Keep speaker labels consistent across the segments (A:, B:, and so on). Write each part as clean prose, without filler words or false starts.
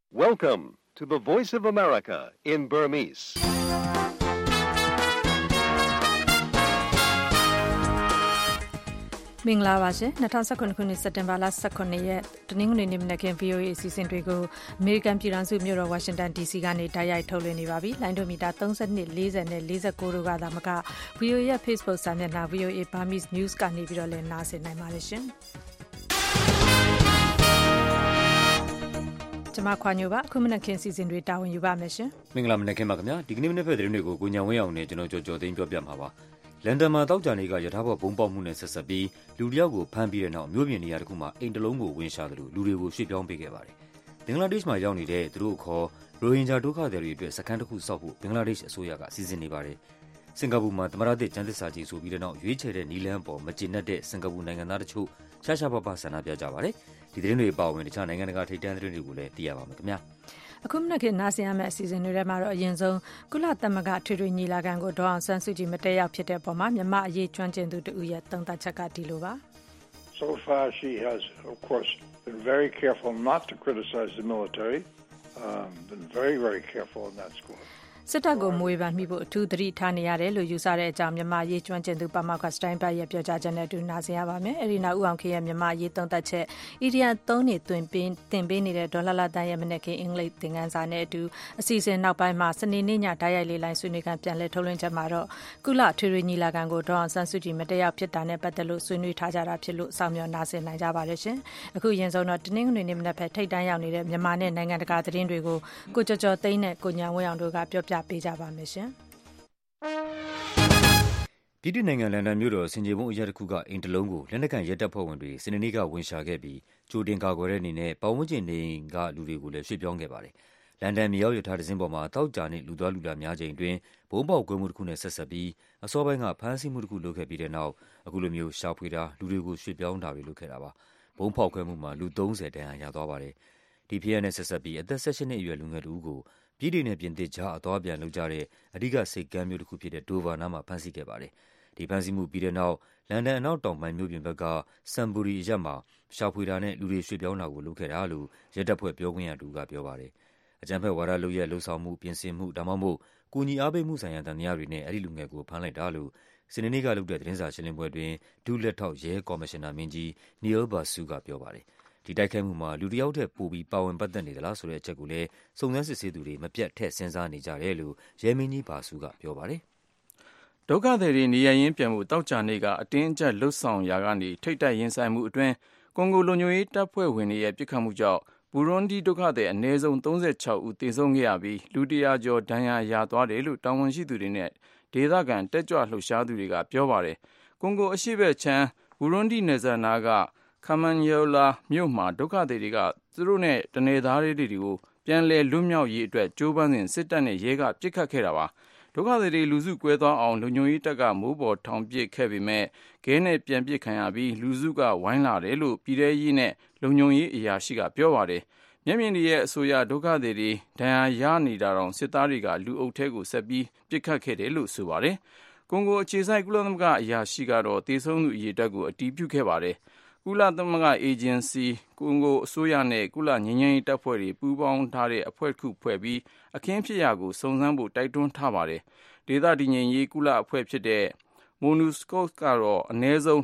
A: Welcome to the Voice of America in Burmese.
B: ။မင်္ဂလာပါရှင်2019ခုနှစ်စက်တင်ဘာလ18ရက်တနင်္ဂနွေနေ့မနက်ခင်း VOA အစီအစဉ်တွေကိုအမေရိကန်ပြည်ထောင်စုမြို့တော် Washington DC ကနေတိုက်ရိုက်ထုတ်လွှင့်နေပါပြီ။လိုင်းဒိုမီတာ32 40နဲ့49တို့ကသာမက VOA ရဲ့ Facebook စာမျက်နှာ VOA Burmese News ကနေပြီးတော့လည်းနားဆင်နိုင်ပါတယ်ရှင်။ကျွန်မခွာညိုပါအခုမနက်ခင်းစီစဉ်တွေတာဝန်ယူပါမယ်ရှင်
C: ။မင်္ဂလာမနက်ခင်းပါခင်ဗျာ။ဒီကနေ့မနေ့ဖက်သတင်းတွေကိုကိုညံဝင်းအောင်နဲ့ကျွန်တော်ကြော်သိမ်းပြောပြမှာပါ။လန်ဒန်မှာတောက်ကြနေကရထားပေါ်ဘုံပေါက်မှုနဲ့ဆက်ဆက်ပြီးလူတစ်ယောက်ကိုဖမ်းပြီးတဲ့နောက်မြို့ပြင်နေရာတစ်ခုမှာအိမ်တစ်လုံးကိုဝင်ရှာတယ်လို့လူတွေကိုရွှေ့ပြောင်းပေးခဲ့ပါတယ်။ဘင်္ဂလားဒေ့ရှ်မှာရောက်နေတဲ့သူတို့ခေါ်ရိုဟင်ဂျာဒုက္ခသည်တွေအတွက်စခန်းတစ်ခုစောက်ဖို့ဘင်္ဂလားဒေ့ရှ်အစိုးရကစီစဉ်နေပါတယ်။စင်ကာပူမှာသမရသစ်ကျန်းသစ္စာကြီးဆိုပြီးတဲ့နောက်ရွေးချယ်တဲ့နီလန်းပေါ်မကျေနပ်တဲ့စင်ကာပူနိုင်ငံသားတို့ရှားရှားပါးပါးဆန္ဒပြကြပါတယ်။ဒီသတင်းတွေအပါအဝင်တခြားနိုင်ငံတကာထိပ်တန်းသတင်းတွေကိုလည်းသိရပါမယ်ခင်ဗျာ။
B: အခုမနက်ခင်းနားဆင်ရမယ့်အစီအစဉ်တွေထဲမှာတော့အရင်ဆုံးကုလသမဂ္ဂထွေထွေညီလာခံကိုဒေါ်အောင်ဆန်းစုကြည်မတက်ရောက်ဖြစ်တဲ့အပေါ်မှာမြန်မာအရေးကျွမ်းကျင်သူတဦးရဲ့သုံးသပ်ချက်ကဒီလိုပါ
D: So far she has of course been very careful not to criticize the military, been very careful in that score.
B: စစ်တပ်ကိုမွေးပန်းမိဖို့အထူးသတိထားနေရတယ်လို့ယူဆတဲ့အကြောင်းမြန်မာရေးကျွမ်းကျင်သူပါမောက္ခစတိုင်းဘတ်ရဲ့ပြောကြားချက်နဲ့အတူနားဆင်ရပါမယ်။အဲဒီနောက်ဦးအောင်ခေရဲ့မြန်မာရေးသုံးသပ်ချက်အီဒီယန်3နှစ်တင်ပေးနေတဲ့ဒေါ်လာတန်ရဲ့မနက်ခင်းအင်္ဂလိပ်သင်ခန်းစာနဲ့အတူအစီအစဉ်နောက်ပိုင်းမှာစနေနေ့ညဓာတ်ရိုက်လေးလိုင်းဆွေးနွေးခန်းပြန်လည်ထုတ်လွှင့်ချက်မှာတော့ကုလထွေထွေညီလာခံကိုဒေါ်အောင်ဆန်းစုကြည်မတက်ရောက်ဖြစ်တာနဲ့ပတ်သက်လို့ဆွေးနွေးထားကြတာဖြစ်လို့စောင့်မျှော်နားဆင်နိုင်ကြပါတယ်ရှင်။အခုရင်ဆုံးတော့တနင်္ဂနွေနေ့မနက်ဖက်ထိပ်တန်းရောက်နေတဲ့မြန်မာနဲ့နိုင်ငံတကာသတင်းတွေကိုကိုကျော်ကျော်သိန်းနဲ့ကိုညာဝင်းအောင်တို့ကပြောပြပေးကြပါမယ်ရှင်။
C: ပြည်တွင်းနိုင်ငံလန်ဒန်မြို့တော်ဆင်ခြေဖုံးအရက်တစ်ခုကအိမ်တစ်လုံးကိုလက်နက်ကိုင်ရဲတပ်ဖွဲ့ဝင်တွေစနေနေ့ကဝင်ရှာခဲ့ပြီးကြိုတင်ကာကွယ်တဲ့အနေနဲ့ပတ်ဝန်းကျင်နေအိမ်ကလူတွေကိုလည်းရွှေ့ပြောင်းခဲ့ပါတယ်။လန်ဒန်မြေရောက်ရထားတစ်စင်းပေါ်မှာတောက်ကြနဲ့လူသွားလူလာများချိန်တွင်ဘုံပေါက်ကွဲမှုတစ်ခုနဲ့ဆက်ဆက်ပြီးအစောပိုင်းကဖမ်းဆီးမှုတစ်ခုလုပ်ခဲ့ပြီးတဲ့နောက်အခုလိုမျိုးရှာဖွေတာလူတွေကိုရွှေ့ပြောင်းတာတွေလုပ်ခဲ့တာပါ။ဘုံပေါက်ကွဲမှုမှာလူ30တန်းရသွားပါတယ်။ဒီဖြစ်ရပ်နဲ့ဆက်ဆက်ပြီးအသက်16နှစ်အရွယ်လူငယ်တစ်ဦးကိုပြည်ထောင်နဲ့ပြင်သစ်ကြားအသွားပြန်လုပ်ကြတဲ့အဓိကစိတ်ကမ်းမြို့တစ်ခုဖြစ်တဲ့ဒိုဗာနားမှာဖမ်းဆီးခဲ့ပါတယ်။ဒီဖမ်းဆီးမှုပြီးတဲ့နောက်လန်ဒန်အနောက်တောင်ပိုင်းမြို့ပြင်ဘက်ကဆမ်ဘူရီအရပ်မှာရှာဖွေတာနဲ့လူတွေရွှေ့ပြောင်းတာကိုလုပ်ခဲ့တာလို့ရဲတပ်ဖွဲ့ပြောခွင့်ရသူကပြောပါတယ်။အကြမ်းဖက်ဝါဒလုပ်ရပ်လှုပ်ဆောင်မှုပြင်ဆင်မှုဒါမှမဟုတ်ကူညီအားပေးမှုဆိုင်ရာတန်တရားတွေနဲ့အဲ့ဒီလူငယ်ကိုဖမ်းလိုက်တာလို့စနေနေ့ကလုပ်တဲ့သတင်းစာရှင်းလင်းပွဲတွင်ဒုလက်ထောက်ရဲကော်မရှင်နာမင်းကြီးနီယယ်ဘာဆူကပြောပါတယ်။ဒီတိုက်ခိုက်မှုမှာလူတစ်ယောက်တည်းပိုပြီးပါဝင်ပတ်သက်နေသလားဆိုတဲ့အချက်ကိုလည်းစုံစမ်းစစ်ဆေးသူတွေမပြတ်ထည့်စဉ်းစားနေကြတယ်လို့ရဲမင်းကြီးဘာဆူကပြောပါတယ်
E: ။ဒုက္ခသည်တွေနေရရင်းပြန်မှုတောက်ကြနေကအတင်းအကျပ်လှုပ်ဆောင်ရာကနေထိတ်တိုက်ရင်ဆိုင်မှုအတွင်းကွန်ဂိုလုံခြုံရေးတပ်ဖွဲ့ဝင်တွေရဲ့ပစ်ခတ်မှုကြောင့်ဘူရွန်ဒီဒုက္ခသည်အနည်းဆုံး36ဦးသေဆုံးခဲ့ရပြီးလူ100ကျော်ဒဏ်ရာရသွားတယ်လို့တာဝန်ရှိသူတွေနဲ့ဒေသခံတက်ကြွလှုပ်ရှားသူတွေကပြောပါတယ်။ကွန်ဂိုအရှေ့ဘက်ခြမ်းဘူရွန်ဒီနယ်စပ်နားကခမန်ယောလာမြို့မှာဒုက္ခသည်တွေကသူတို့နဲ့တနေသားတွေကိုပြန်လည်လွတ်မြောက်ရေးအတွက်ကြိုးပမ်းစဉ်စစ်တပ်နဲ့ရဲကပစ်ခတ်ခဲ့တာပါဒုက္ခသည်တွေလူစုကွဲသွားအောင်လုံခြုံရေးတပ်ကမိုးပေါ်ထောင်ပစ်ခဲ့ပေမဲ့ခဲနဲ့ပြန်ပစ်ခံရပြီးလူစုကဝိုင်းလာတယ်လို့ပြည်ထရေးနဲ့လုံခြုံရေးအရာရှိကပြောပါတယ်မျက်မြင်တွေရဲ့အဆိုအရဒုက္ခသည်တွေဒဏ်ရာရနေတာတောင်စစ်သားတွေကလူအုပ်ထဲကိုဆက်ပြီးပစ်ခတ်ခဲ့တယ်လို့ဆိုပါတယ်ကွန်ဂိုအခြေစိုက်ကုလသမဂ္ဂအရာရှိကတော့သေဆုံးသူအရေအတွက်ကိုအတည်ပြုခဲ့ပါတယ်ကုလသမဂ္ဂအေဂျင်စီကွန်ဂိုအစိုးရနဲ့ကုလငြိမ်းချမ်းရေးတပ်ဖွဲ့တွေပူးပေါင်းထားတဲ့အဖွဲ့တစ်ခုဖွဲ့ပြီးအခင်းဖြစ်ရာကိုစုံစမ်းဖို့တိုက်တွန်းထားပါတယ်။ဒေသတည်ငြိမ်ရေးကုလအဖွဲ့ဖြစ်တဲ့ MONUSCO ကတော့အနည်းဆုံး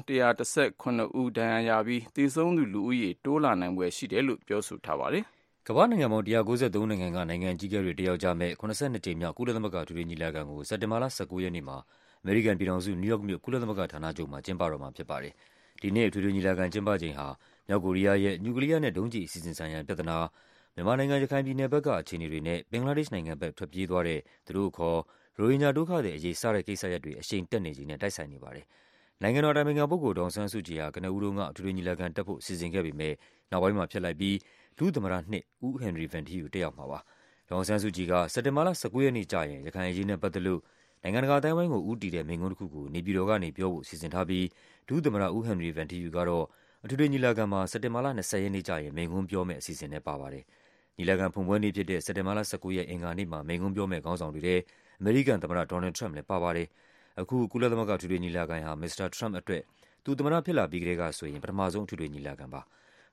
E: 119ဦးဒဏ်ရာရပြီးသေဆုံးသူလူဦးရေတိုးလာနိုင်ပွဲရှိတယ်လို့ပြောဆိုထားပါတယ်
C: ။ကမ္ဘာနိုင်ငံပေါင်း193နိုင်ငံကနိုင်ငံအကြီးအကဲတွေတက်ရောက်ကြမဲ့82ကြိမ်မြောက်ကုလသမဂ္ဂထွေထွေညီလာခံကိုစက်တင်ဘာလ19ရက်နေ့မှာအမေရိကန်ပြည်ထောင်စုနယူးယောက်မြို့ကုလသမဂ္ဂဌာနချုပ်မှာကျင်းပတော့မှာဖြစ်ပါတယ်။ဒီနေ့ထွေထွေညီလာခံကျင်းပချိန်ဟာမြောက်ကိုရီးယားရဲ့နျူကလ িয়ার နဲ့ဒုံးကျည်အစီအစဉ်ဆိုင်ရာပြဿနာမြန်မာနိုင်ငံရခိုင်ပြည်နယ်ဘက်ကအခြေအနေတွေနဲ့ဘင်္ဂလားဒေ့ရှ်နိုင်ငံဘက်ထွက်ပြေးသွားတဲ့သူတို့ခေါ်ရိုဟင်ဂျာဒုက္ခသည်အရေးစတဲ့ကိစ္စရပ်တွေအရှိန်တက်နေခြင်းနဲ့တိုက်ဆိုင်နေပါတယ်။နိုင်ငံတော်အတိုင်ပင်ခံပုဂ္ဂိုလ်ဒေါ်အောင်ဆန်းစုကြည်ဟာကနဦးတုန်းကထွေထွေညီလာခံတက်ဖို့စီစဉ်ခဲ့ပေမဲ့နောက်ပိုင်းမှာဖျက်လိုက်ပြီးဒုသမ္မတနှစ်ဦးဟင်နရီဗန်ထီယူတက်ရောက်မှာပါ။ဒေါ်အောင်ဆန်းစုကြည်ကစက်တင်ဘာလ19ရက်နေ့ကျရင်ရခိုင်အရေးနဲ့ပတ်သက်လို့နိုင်ငံတကာအတိုင်းအဝိုင်းကိုဦးတည်တဲ့မိန့်ခွန်းတစ်ခုကိုနေပြည်တော်ကနေပြောဖို့စီစဉ်ထားပြီးဒုသမ္မတဦးဟင်နရီဗန်ထီယူကတော့အထွေထွေညီလာခံမှာစက်တင်ဘာလ20ရက်နေ့ကျရင်မိန့်ခွန်းပြောမယ့်အစီအစဉ်နဲ့ပါပါတယ်။ညီလာခံဖွင့်ပွဲနေ့ဖြစ်တဲ့စက်တင်ဘာလ19ရက်အင်္ဂါနေ့မှာမိန့်ခွန်းပြောမယ့်ခေါင်းဆောင်တွေထဲအမေရိကန်သမ္မတဒေါ်နယ်ထရမ့်လည်းပါပါတယ်။အခုကုလသမဂ္ဂထွေထွေညီလာခံဟာမစ္စတာထရမ့်အတွက်သူသမ္မတဖြစ်လာပြီးကတည်းကဆိုရင်ပထမဆုံးထွေထွေညီလာခံပါ။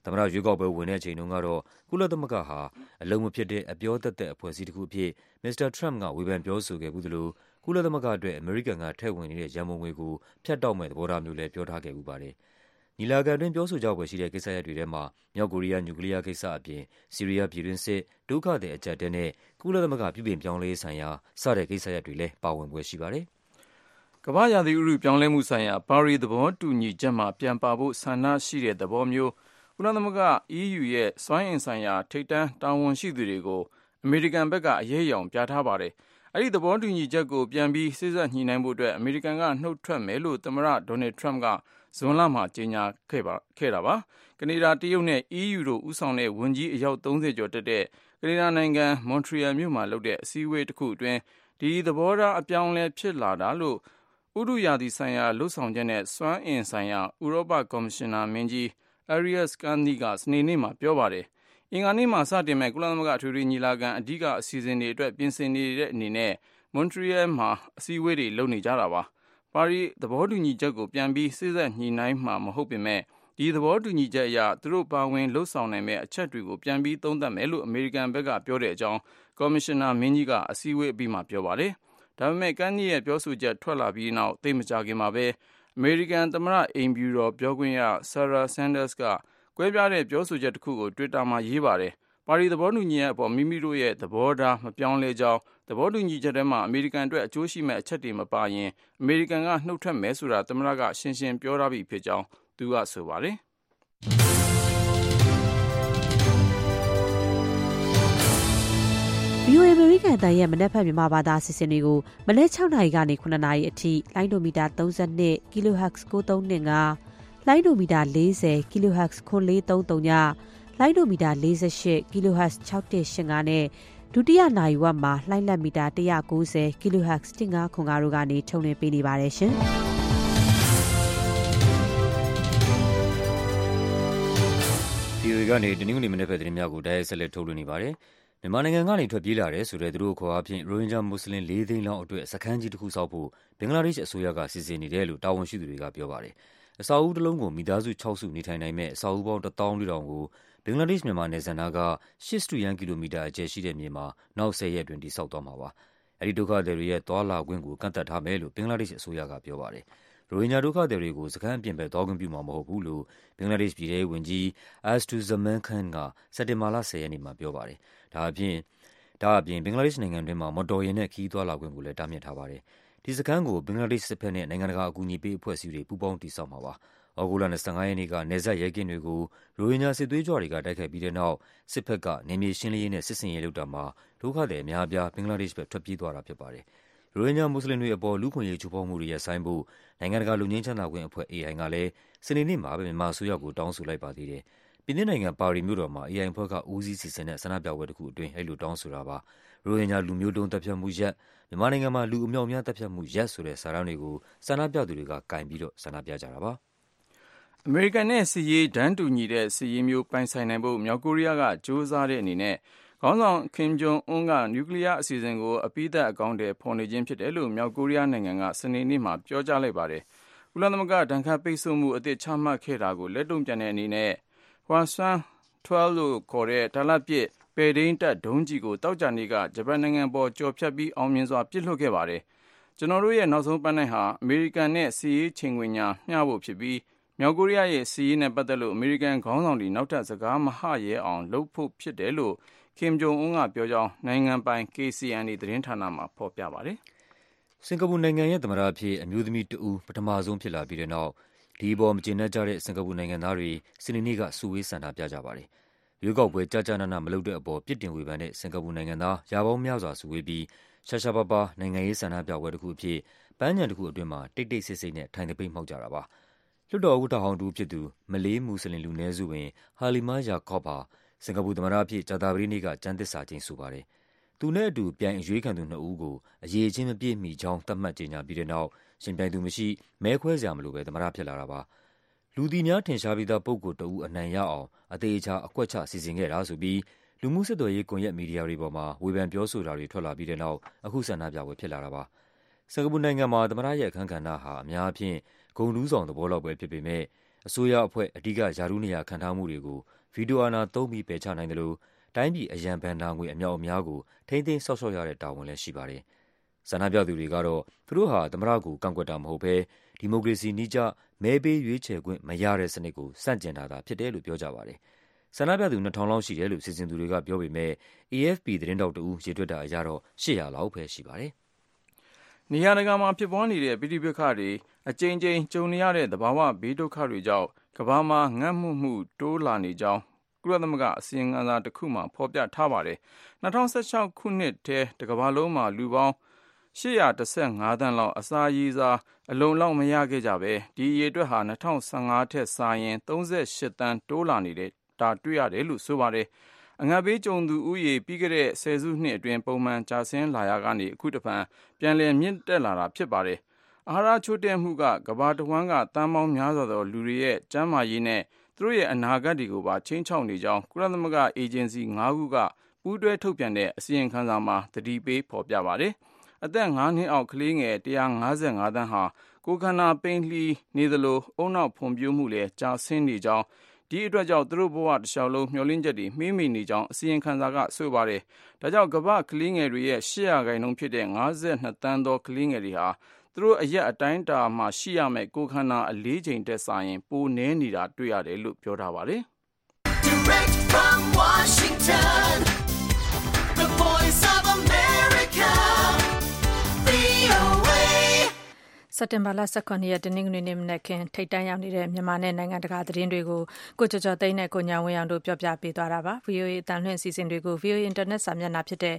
C: သမ္မတရွေးကောက်ပွဲဝင်တဲ့အချိန်တုန်းကတော့ကုလသမဂ္ဂဟာအလုံးမဖြစ်တဲ့အပြောသက်သက်အဖွဲ့အစည်းတစ်ခုအဖြစ်မစ္စတာထရမ့်ပ်ကဝေဖန်ပြောဆိုခဲ့ဘူးသလိုကုလသမဂ္ဂအတွက်အမေရိကန်ကထည့်ဝင်နေတဲ့ရန်ပုံငွေကိုဖြတ်တောက်မဲ့သဘောထားမျိုးလည်းပြောထားခဲ့ဦးပါတယ်။ညီလာခံတွင်ပြောဆိုကြဖွယ်ရှိတဲ့ကိစ္စရပ်တွေထဲမှာမြောက်ကိုရီးယားနျူကလ িয়ার ကိစ္စအပြင်ဆီးရီးယားပြည်တွင်းစစ်ဒုက္ခသည်အကျပ်အတည်းနဲ့ကုလသမဂ္ဂပြုပြင်ပြောင်းလဲရေးဆိုင်ရာစတဲ့ကိစ္စရပ်တွေလည်းပါဝင်ဖွယ်ရှိပါတယ်
E: ။ကမ္ဘာ့ရာသီဥတုပြောင်းလဲမှုဆိုင်ရာပါရီသဘောတူညီချက်မှာပြန်ပါဖို့ဆန္ဒရှိတဲ့သဘောမျိုးကုလသမဂ္ဂ EU ရဲ့စွမ်းအင်ဆိုင်ရာထိပ်တန်းတာဝန်ရှိသူတွေကိုအမေရိကန်ဘက်ကအရေးအယောင်ပြထားပါတယ်။အဲဒီသဘောတူညီချက်ကိုပြန်ပြီးစေ့စပ်ညှိနှိုင်းဖို့အတွက်အမေရိကန်ကနှုတ်ထွက်မယ်လို့သမ္မတဒေါ်နယ်ထရမ့်ကဇွန်လမှာကြေညာခဲ့တာပါ။ကနေဒါတရုတ်နဲ့ EU တို့ဦးဆောင်တဲ့ဝန်ကြီးအယောက်30ကျော်တက်တဲ့ကနေဒါနိုင်ငံမွန်ထရီယယ်မြို့မှာလုပ်တဲ့အစည်းအဝေးတစ်ခုအတွင်းဒီသဘောထားအပြောင်းအလဲဖြစ်လာတာလို့ဥတုရာသီဆိုင်ရာလှုပ်ဆောင်ချက်နဲ့စွမ်းအင်ဆိုင်ရာဥရောပကော်မရှင်နာမင်းကြီး Arias Candy ကစနေနေ့မှာပြောပါတယ်။အင်္ဂါနေ့မှာစတင်မဲ့ကုလသမဂ္ဂထွေထွေညီလာခံအဓိကအစီအစဉ်တွေအတွက်ပြင်ဆင်နေတဲ့အနေနဲ့မွန်ထရီယယ်မှာအစည်းအဝေးတွေလုပ်နေကြတာပါ။ပါရီသဘောတူညီချက်ကိုပြန်ပြီးစေ့စပ်ညှိနှိုင်းမှာမဟုတ်ပေမဲ့ဒီသဘောတူညီချက်အရသူတို့ပါဝင်လှုပ်ဆောင်နိုင်မဲ့အချက်တွေကိုပြန်ပြီးသုံးသပ်မယ်လို့အမေရိကန်ဘက်ကပြောတဲ့အကြောင်းကော်မရှင်နာမင်းကြီးကအစည်းအဝေးအပြီးမှာပြောပါတယ်။ဒါပေမဲ့ကန်နီရဲ့ပြောဆိုချက်ထွက်လာပြီးနောက်သိပ်မကြာခင်မှာပဲအမေရိကန်သမ္မတအိမ်ဖြူတော်ပြောခွင့်ရဆာရာဆန်ဒါစ်ကကွဲပြားတဲ့ပြောဆိုချက်တစ်ခုကို Twitter မှာရေးပါတယ်။ပါရီသဘောတူညီချက်အပေါ်မိမိတို့ရဲ့သဘောထားမပြောင်းလဲကြောင်းသဘောတူညီချက်ထဲမှာအမေရိကန်အတွက်အကျိုးရှိမဲ့အချက်တွေမပါရင်အမေရိကန်ကနှုတ်ထွက်မယ်ဆိုတာသမ္မတကရှင်းရှင်းပြောထားပြီးဖြစ်ကြောင်းသူကဆိုပါတယ်။
F: VOA အမေရိကန်တန်ရဲ့မနက်ဖြန်မြန်မာဘာသာအစီအစဉ်တွေကိုမနက်6နာရီကနေ9နာရီအထိလိုင်းဒိုမီတာ32 kHz 9325လိုင်းဒိုမီတာ40 kHz 9330ညလိုင်းဒိုမီတာ48 kHz 6185နဲ့ဒုတိယနာရီဝက်မှာလိုင်းလက်မီတာ190 kHz 1505တို့ကနေထုတ်လွှင့်ပေးနေပါတယ်ရှင်။
C: VOA ကနေတနင်္ဂနွေမနက်ဖက်သတင်းများကိုတိုက်ရိုက်ဆက်လက်ထုတ်လွှင့်နေပါတယ်။မြန်မာနိုင်ငံကနေထွက်ပြေးလာတဲ့ဆိုတဲ့သူတို့ခေါ်အားဖြင့်ရိုဟင်ဂျာမွတ်စလင်4 သိန်းလောက်အတွက်စခန်းကြီးတစ်ခုဆောက်ဖို့ဘင်္ဂလားဒေ့ရှ်အစိုးရကစီစဉ်နေတယ်လို့တာဝန်ရှိသူတွေကပြောပါတယ်။အဆောက်အဦတစ်လုံးကိုမိသားစု6စုနေထိုင်နိုင်မဲ့အဆောက်အဦပေါင်း14,000ကိုဘင်္ဂလားဒေ့ရှ်မြန်မာနယ်စပ်နားက8 စတုရန်းကီလိုမီတာအကျယ်ရှိတဲ့မြေမှာနောက်10ရက်အတွင်းတည်ဆောက်သွားမှာပါ။အဲဒီဒုက္ခသည်တွေရဲ့သွားလာခွင့်ကိုကန့်သတ်ထားမယ်လို့ဘင်္ဂလားဒေ့ရှ်အစိုးရကပြောပါတယ်။ရိုဟင်ဂျာဒုက္ခသည်တွေကိုစခန်းအပြင်ဘက်သွားခွင့်ပြုမှာမဟုတ်ဘူးလို့ဘင်္ဂလားဒေ့ရှ်ပြည်ထဲရေးဝန်ကြီး Asaduzzaman Khan ကစက်တင်ဘာလ10ရက်နေ့မှာပြောပါတယ်။ဒါအပြင်ဘင်္ဂလားဒေ့ရှ်နိုင်ငံတွင်းမှာမော်တော်ယာဉ်နဲ့ခရီးသွားလာခွင့်ကိုလည်းတားမြစ်ထားပါတယ်။ဒီစခန်းကိုဘင်္ဂလားဒေ့ရှ်စစ်ဘက်နဲ့နိုင်ငံတကာအကူအညီပေးအဖွဲ့အစည်းတွေပူးပေါင်းတည်ဆောက်မှာပါ။ဩဂုတ်လ25ရက်နေ့ကနယ်စပ်ရဲကင်းတွေကိုရိုဟင်ဂျာစစ်သွေးကြွတွေကတိုက်ခိုက်ပြီးတဲ့နောက်စစ်ဘက်ကနယ်မြေရှင်းလင်းရေးနဲ့စစ်ဆင်ရေးလုပ်တာမှာဒုက္ခသည်အများအပြားဘင်္ဂလားဒေ့ရှ်ဘက်ထွက်ပြေးသွားတာဖြစ်ပါတယ်။ရိုဟင်ဂျာမွတ်စလင်တွေအပေါ်လူ့ခွင့်ရေးချိုးဖောက်မှုတွေရပ်ဆိုင်းဖို့နိုင်ငံတကာလူငင်းချမ်းသာခွင့်အဖွဲ့ AI ကလည်းစနေနေ့မှာပဲမြန်မာအစိုးရကိုတောင်းဆိုလိုက်ပါသေးတယ်။ပြင်သစ်နိုင်ငံပါရီမြို့တော်မှာ AI အဖွဲ့ကဦးစီးစီစဉ်တဲ့ဆန္ဒပြပွဲတစ်ခုအတွင်းအဲ့လိုတောင်းဆိုတာပါ။ရိုဟင်ဂျာလူမျိုးတုံးတပ်ဖြတ်မှုရပ်မြန်မာနိုင်ငံမှာလူအမြောက်များတပ်ဖြတ်မှုရပ်ဆိုတဲ့စာတမ်းတွေကိုဆန္ဒပြသူတွေကကင်ပြီးတော့ဆန္ဒပြကြတာပါ
E: ။အမေရိကန်နဲ့စစ်ရေးတန်းတူညီတဲ့စစ်ရေးမျိုးပိုင်ဆိုင်နိုင်ဖို့မြောက်ကိုရီးယားကကြိုးစားတဲ့အနေနဲ့ခေါင်းဆောင်ကင်ဂျုံအွန်းကနျူကလ িয়ার အစီအစဉ်ကိုအပြီးသတ်အကောင့်တွေဖော်နေခြင်းဖြစ်တယ်လို့မြောက်ကိုရီးယားနိုင်ငံကစနေနေ့မှာပြောကြားလိုက်ပါတယ်။ကုလသမဂ္ဂဒဏ်ခတ်ပိတ်ဆို့မှုအသစ်ချမှတ်ခဲ့တာကိုလက်တုံ့ပြန်တဲ့အနေနဲ့Hwasong 12လို့ခေါ်တဲ့တာလတ်ပစ်ပဲ့ထိန်းတပ်ဒုံးကျည်ကိုတောက်ကြနေ့ကဂျပန်နိုင်ငံပေါ်ကျော်ဖြတ်ပြီးအောင်မြင်စွာပစ်လွှတ်ခဲ့ပါတယ်။ကျွန်တော်တို့ရဲ့နောက်ဆုံးပန်းတိုင်ဟာအမေရိကန်နဲ့စစ်ရေးချိန်ခွင်ညာမျှဖို့ဖြစ်ပြီးမြောက်ကိုရီးယားရဲ့စစ်ရေးနဲ့ပတ်သက်လို့အမေရိကန်ခေါင်းဆောင်တွေနောက်ထပ်စကားမဟရဲအောင်လုပ်ဖို့ဖြစ်တယ်လို့ကင်ဂျုံအွန်းကပြောကြောင်းနိုင်ငံပိုင် KCNA သတင်းဌာနမှာဖော်ပြပါတယ်
C: ။စင်ကာပူနိုင်ငံရဲ့သမ္မတအဖြစ်အမျိုးသမီးတဦးပထမဆုံးဖြစ်လာပြီးတဲ့နောက်ဒီပေါ်မကျေနပ်ကြတဲ့စင်ကာပူနိုင်ငံသားတွေစနေနေ့ကစုဝေးဆန္ဒပြကြပါတယ်။ရွေးကောက်ပွဲကြာကြာနာနာမလုပ်တဲ့အပေါ်ပြစ်တင်ဝေဖန်တဲ့စင်ကာပူနိုင်ငံသားရာပေါင်းများစွာစုဝေးပြီးရှာရှာပါပါနိုင်ငံရေးဆန္ဒပြပွဲတစ်ခုအဖြစ်ပန်းခြံတစ်ခုအတွင်းမှာတိတ်တိတ်ဆိတ်ဆိတ်နဲ့ထိုင်တပိတ်မှောက်ကြတာပါ။လွှတ်တော်ဥက္ကဋ္ဌဟောင်းတူဖြစ်သူမလေးမွတ်စလင်လူနည်းစုဝင်ဟာလီမာယာကော့ဘာစင်ကာပူသမ္မတအဖြစ်ကြာသပတေးနေ့ကကျမ်းသစ္စာကျိန်ဆိုပါတယ်။သူနဲ့အတူပြိုင်အရွေးခံသူ2ဦးကိုအရေးချင်းမပြည့်မီကြောင်းသတ်မှတ်ကြေညာပြီးတဲ့နောက်ရှင်ပြိုင်သူမရှိမဲခွဲစရာမလိုပဲသမ္မတဖြစ်လာတာပါ။လူသိများထင်ရှားပြီးသားပုဂ္ဂိုလ်တဦးအနိုင်ရအောင်အသေးအချာအကွက်ချစီစဉ်ခဲ့တာဆိုပြီးလူမှုဆက်သွယ်ရေးကွန်ရက်မီဒီယာတွေပေါ်မှာဝေဖန်ပြောဆိုတာတွေထွက်လာပြီးတဲ့နောက်အခုဆန္ဒပြပွဲဖြစ်လာတာပါ။စင်ကာပူနိုင်ငံမှာသမ္မတရဲ့အခမ်းကဏ္ဍဟာအများအပြားဂုဏ်ထူးဆောင်သဘောလောက်ပဲဖြစ်ပေမဲ့အစိုးရအဖွဲ့အဓိကယာရုနေရာခံထားမှုတွေကိုဗီတိုအာဏာသုံးပြီးပယ်ချနိုင်တယ်လို့တိုင်းပြည်အရန်ဘဏ္ဍာငွေအမြောက်အများကိုထိန်းသိမ်းစောင့်ရှောက်ရတဲ့တာဝန်လည်းရှိပါတယ်။ဆန္ဒပြသူတွေကတော့သူတို့ဟာသမ္မတကိုကန့်ကွက်တာမဟုတ်ဘဲဒီမိုကရေစီနည်းကျမဲပေးရွေးချယ်ခွင့်မရတဲ့စနစ်ကိုဆန့်ကျင်တာသာဖြစ်တယ်လို့ပြောကြပါတယ်။ဆန္ဒပြသူ2000လောက်ရှိတယ်လို့စီစဉ်သူတွေကပြောပေမဲ့ AFP သတင်းတောက်တဦးရေတွက်တာအရတော့800လောက်ပဲရှိပါတယ်
E: ။နေရာတကာမှာဖြစ်ပွားနေတဲ့ပဋိပက္ခတွေအကြိမ်ကြိမ်ကြုံနေရတဲ့သဘာဝဘေးဒုက္ခတွေကြောင့်ကမ္ဘာမှာငတ်မှုတိုးလာနေကြောင်းကုလသမဂ္ဂအစီရင်ခံစာတစ်ခုမှာဖော်ပြထားပါတယ်။2016ခုနှစ်ထဲတစ်ကမ္ဘာလုံးမှာလူပေါင်း815သန်းလောက်အစာရေစာအလုံလောက်မရခဲ့ကြပဲဒီအရေအတွက်ဟာ2015ထက်စာရင်38သန်းတိုးလာနေတာတွေ့ရတယ်လို့ဆိုပါတယ်။အငတ်ဘေးကြုံသူဦးရေပြီးခဲ့တဲ့10စုနှစ်အတွင်းပုံမှန်ကျဆင်းလာရကနေအခုတဖန်ပြန်လည်မြင့်တက်လာတာဖြစ်ပါတယ်။အာဟာရချို့တဲ့မှုကကမ္ဘာတစ်ဝန်းကတန်းပေါင်းများစွာသောလူတွေရဲ့ကျန်းမာရေးနဲ့သူတို့ရဲ့အနာဂတ်တွေကိုပါခြိမ်းခြောက်နေကြောင်းကုလသမဂ္ဂအေဂျင်စီ9ခုကပူးတွဲထုတ်ပြန်တဲ့အစီရင်ခံစာမှာသတိပေးဖော်ပြပါတယ်။အသက်9နှစ်အောက်ကလေးငယ်155သန်းဟာကိုယ်ခန္ဓာပိန်လှီနေသလိုအုံနောက်ဖွံ့ဖြိုးမှုလည်းကျဆင်းနေကြောင်းဒီအတွက်ကြောင့်သူတို့ဘဝတစ်လျှောက်လုံးမျှော်လင့်ချက်တွေမှေးမှိန်နေကြောင်းအစီရင်ခံစာကဆိုပါတယ်။ဒါကြောင့်ကမ္ဘာကလေးငယ်တွေရဲ့8%ဖြစ်တဲ့52သန်းသောကလေးငယ်တွေဟာသူတို့အရက်အတိုင်းအတာမှာရှိရမယ့်ကိုယ်ခန္ဓာအလေးချိန်တက်စာရင်ပိုနည်းနေတာတွေ့ရတယ်လို့ပြောထားပါတယ်။ Direct from Washington, the Voice of America, VOA
B: စက်တင်ဘာလ18ရက်တနင်္ဂနွေနေ့မနက်ခင်းထိပ်တန်းရောက်နေတဲ့မြန်မာနဲ့နိုင်ငံတကာသတင်းတွေကိုကိုကျော်ကျော်သိန်းနဲ့ကိုညာဝင်းအောင်တို့ပြောပြပေးသွားတာပါ VOA အတန်လွှင့်စီစဉ်တွေကို VOA အင်တာနက်စာမျက်နှာဖြစ်တဲ့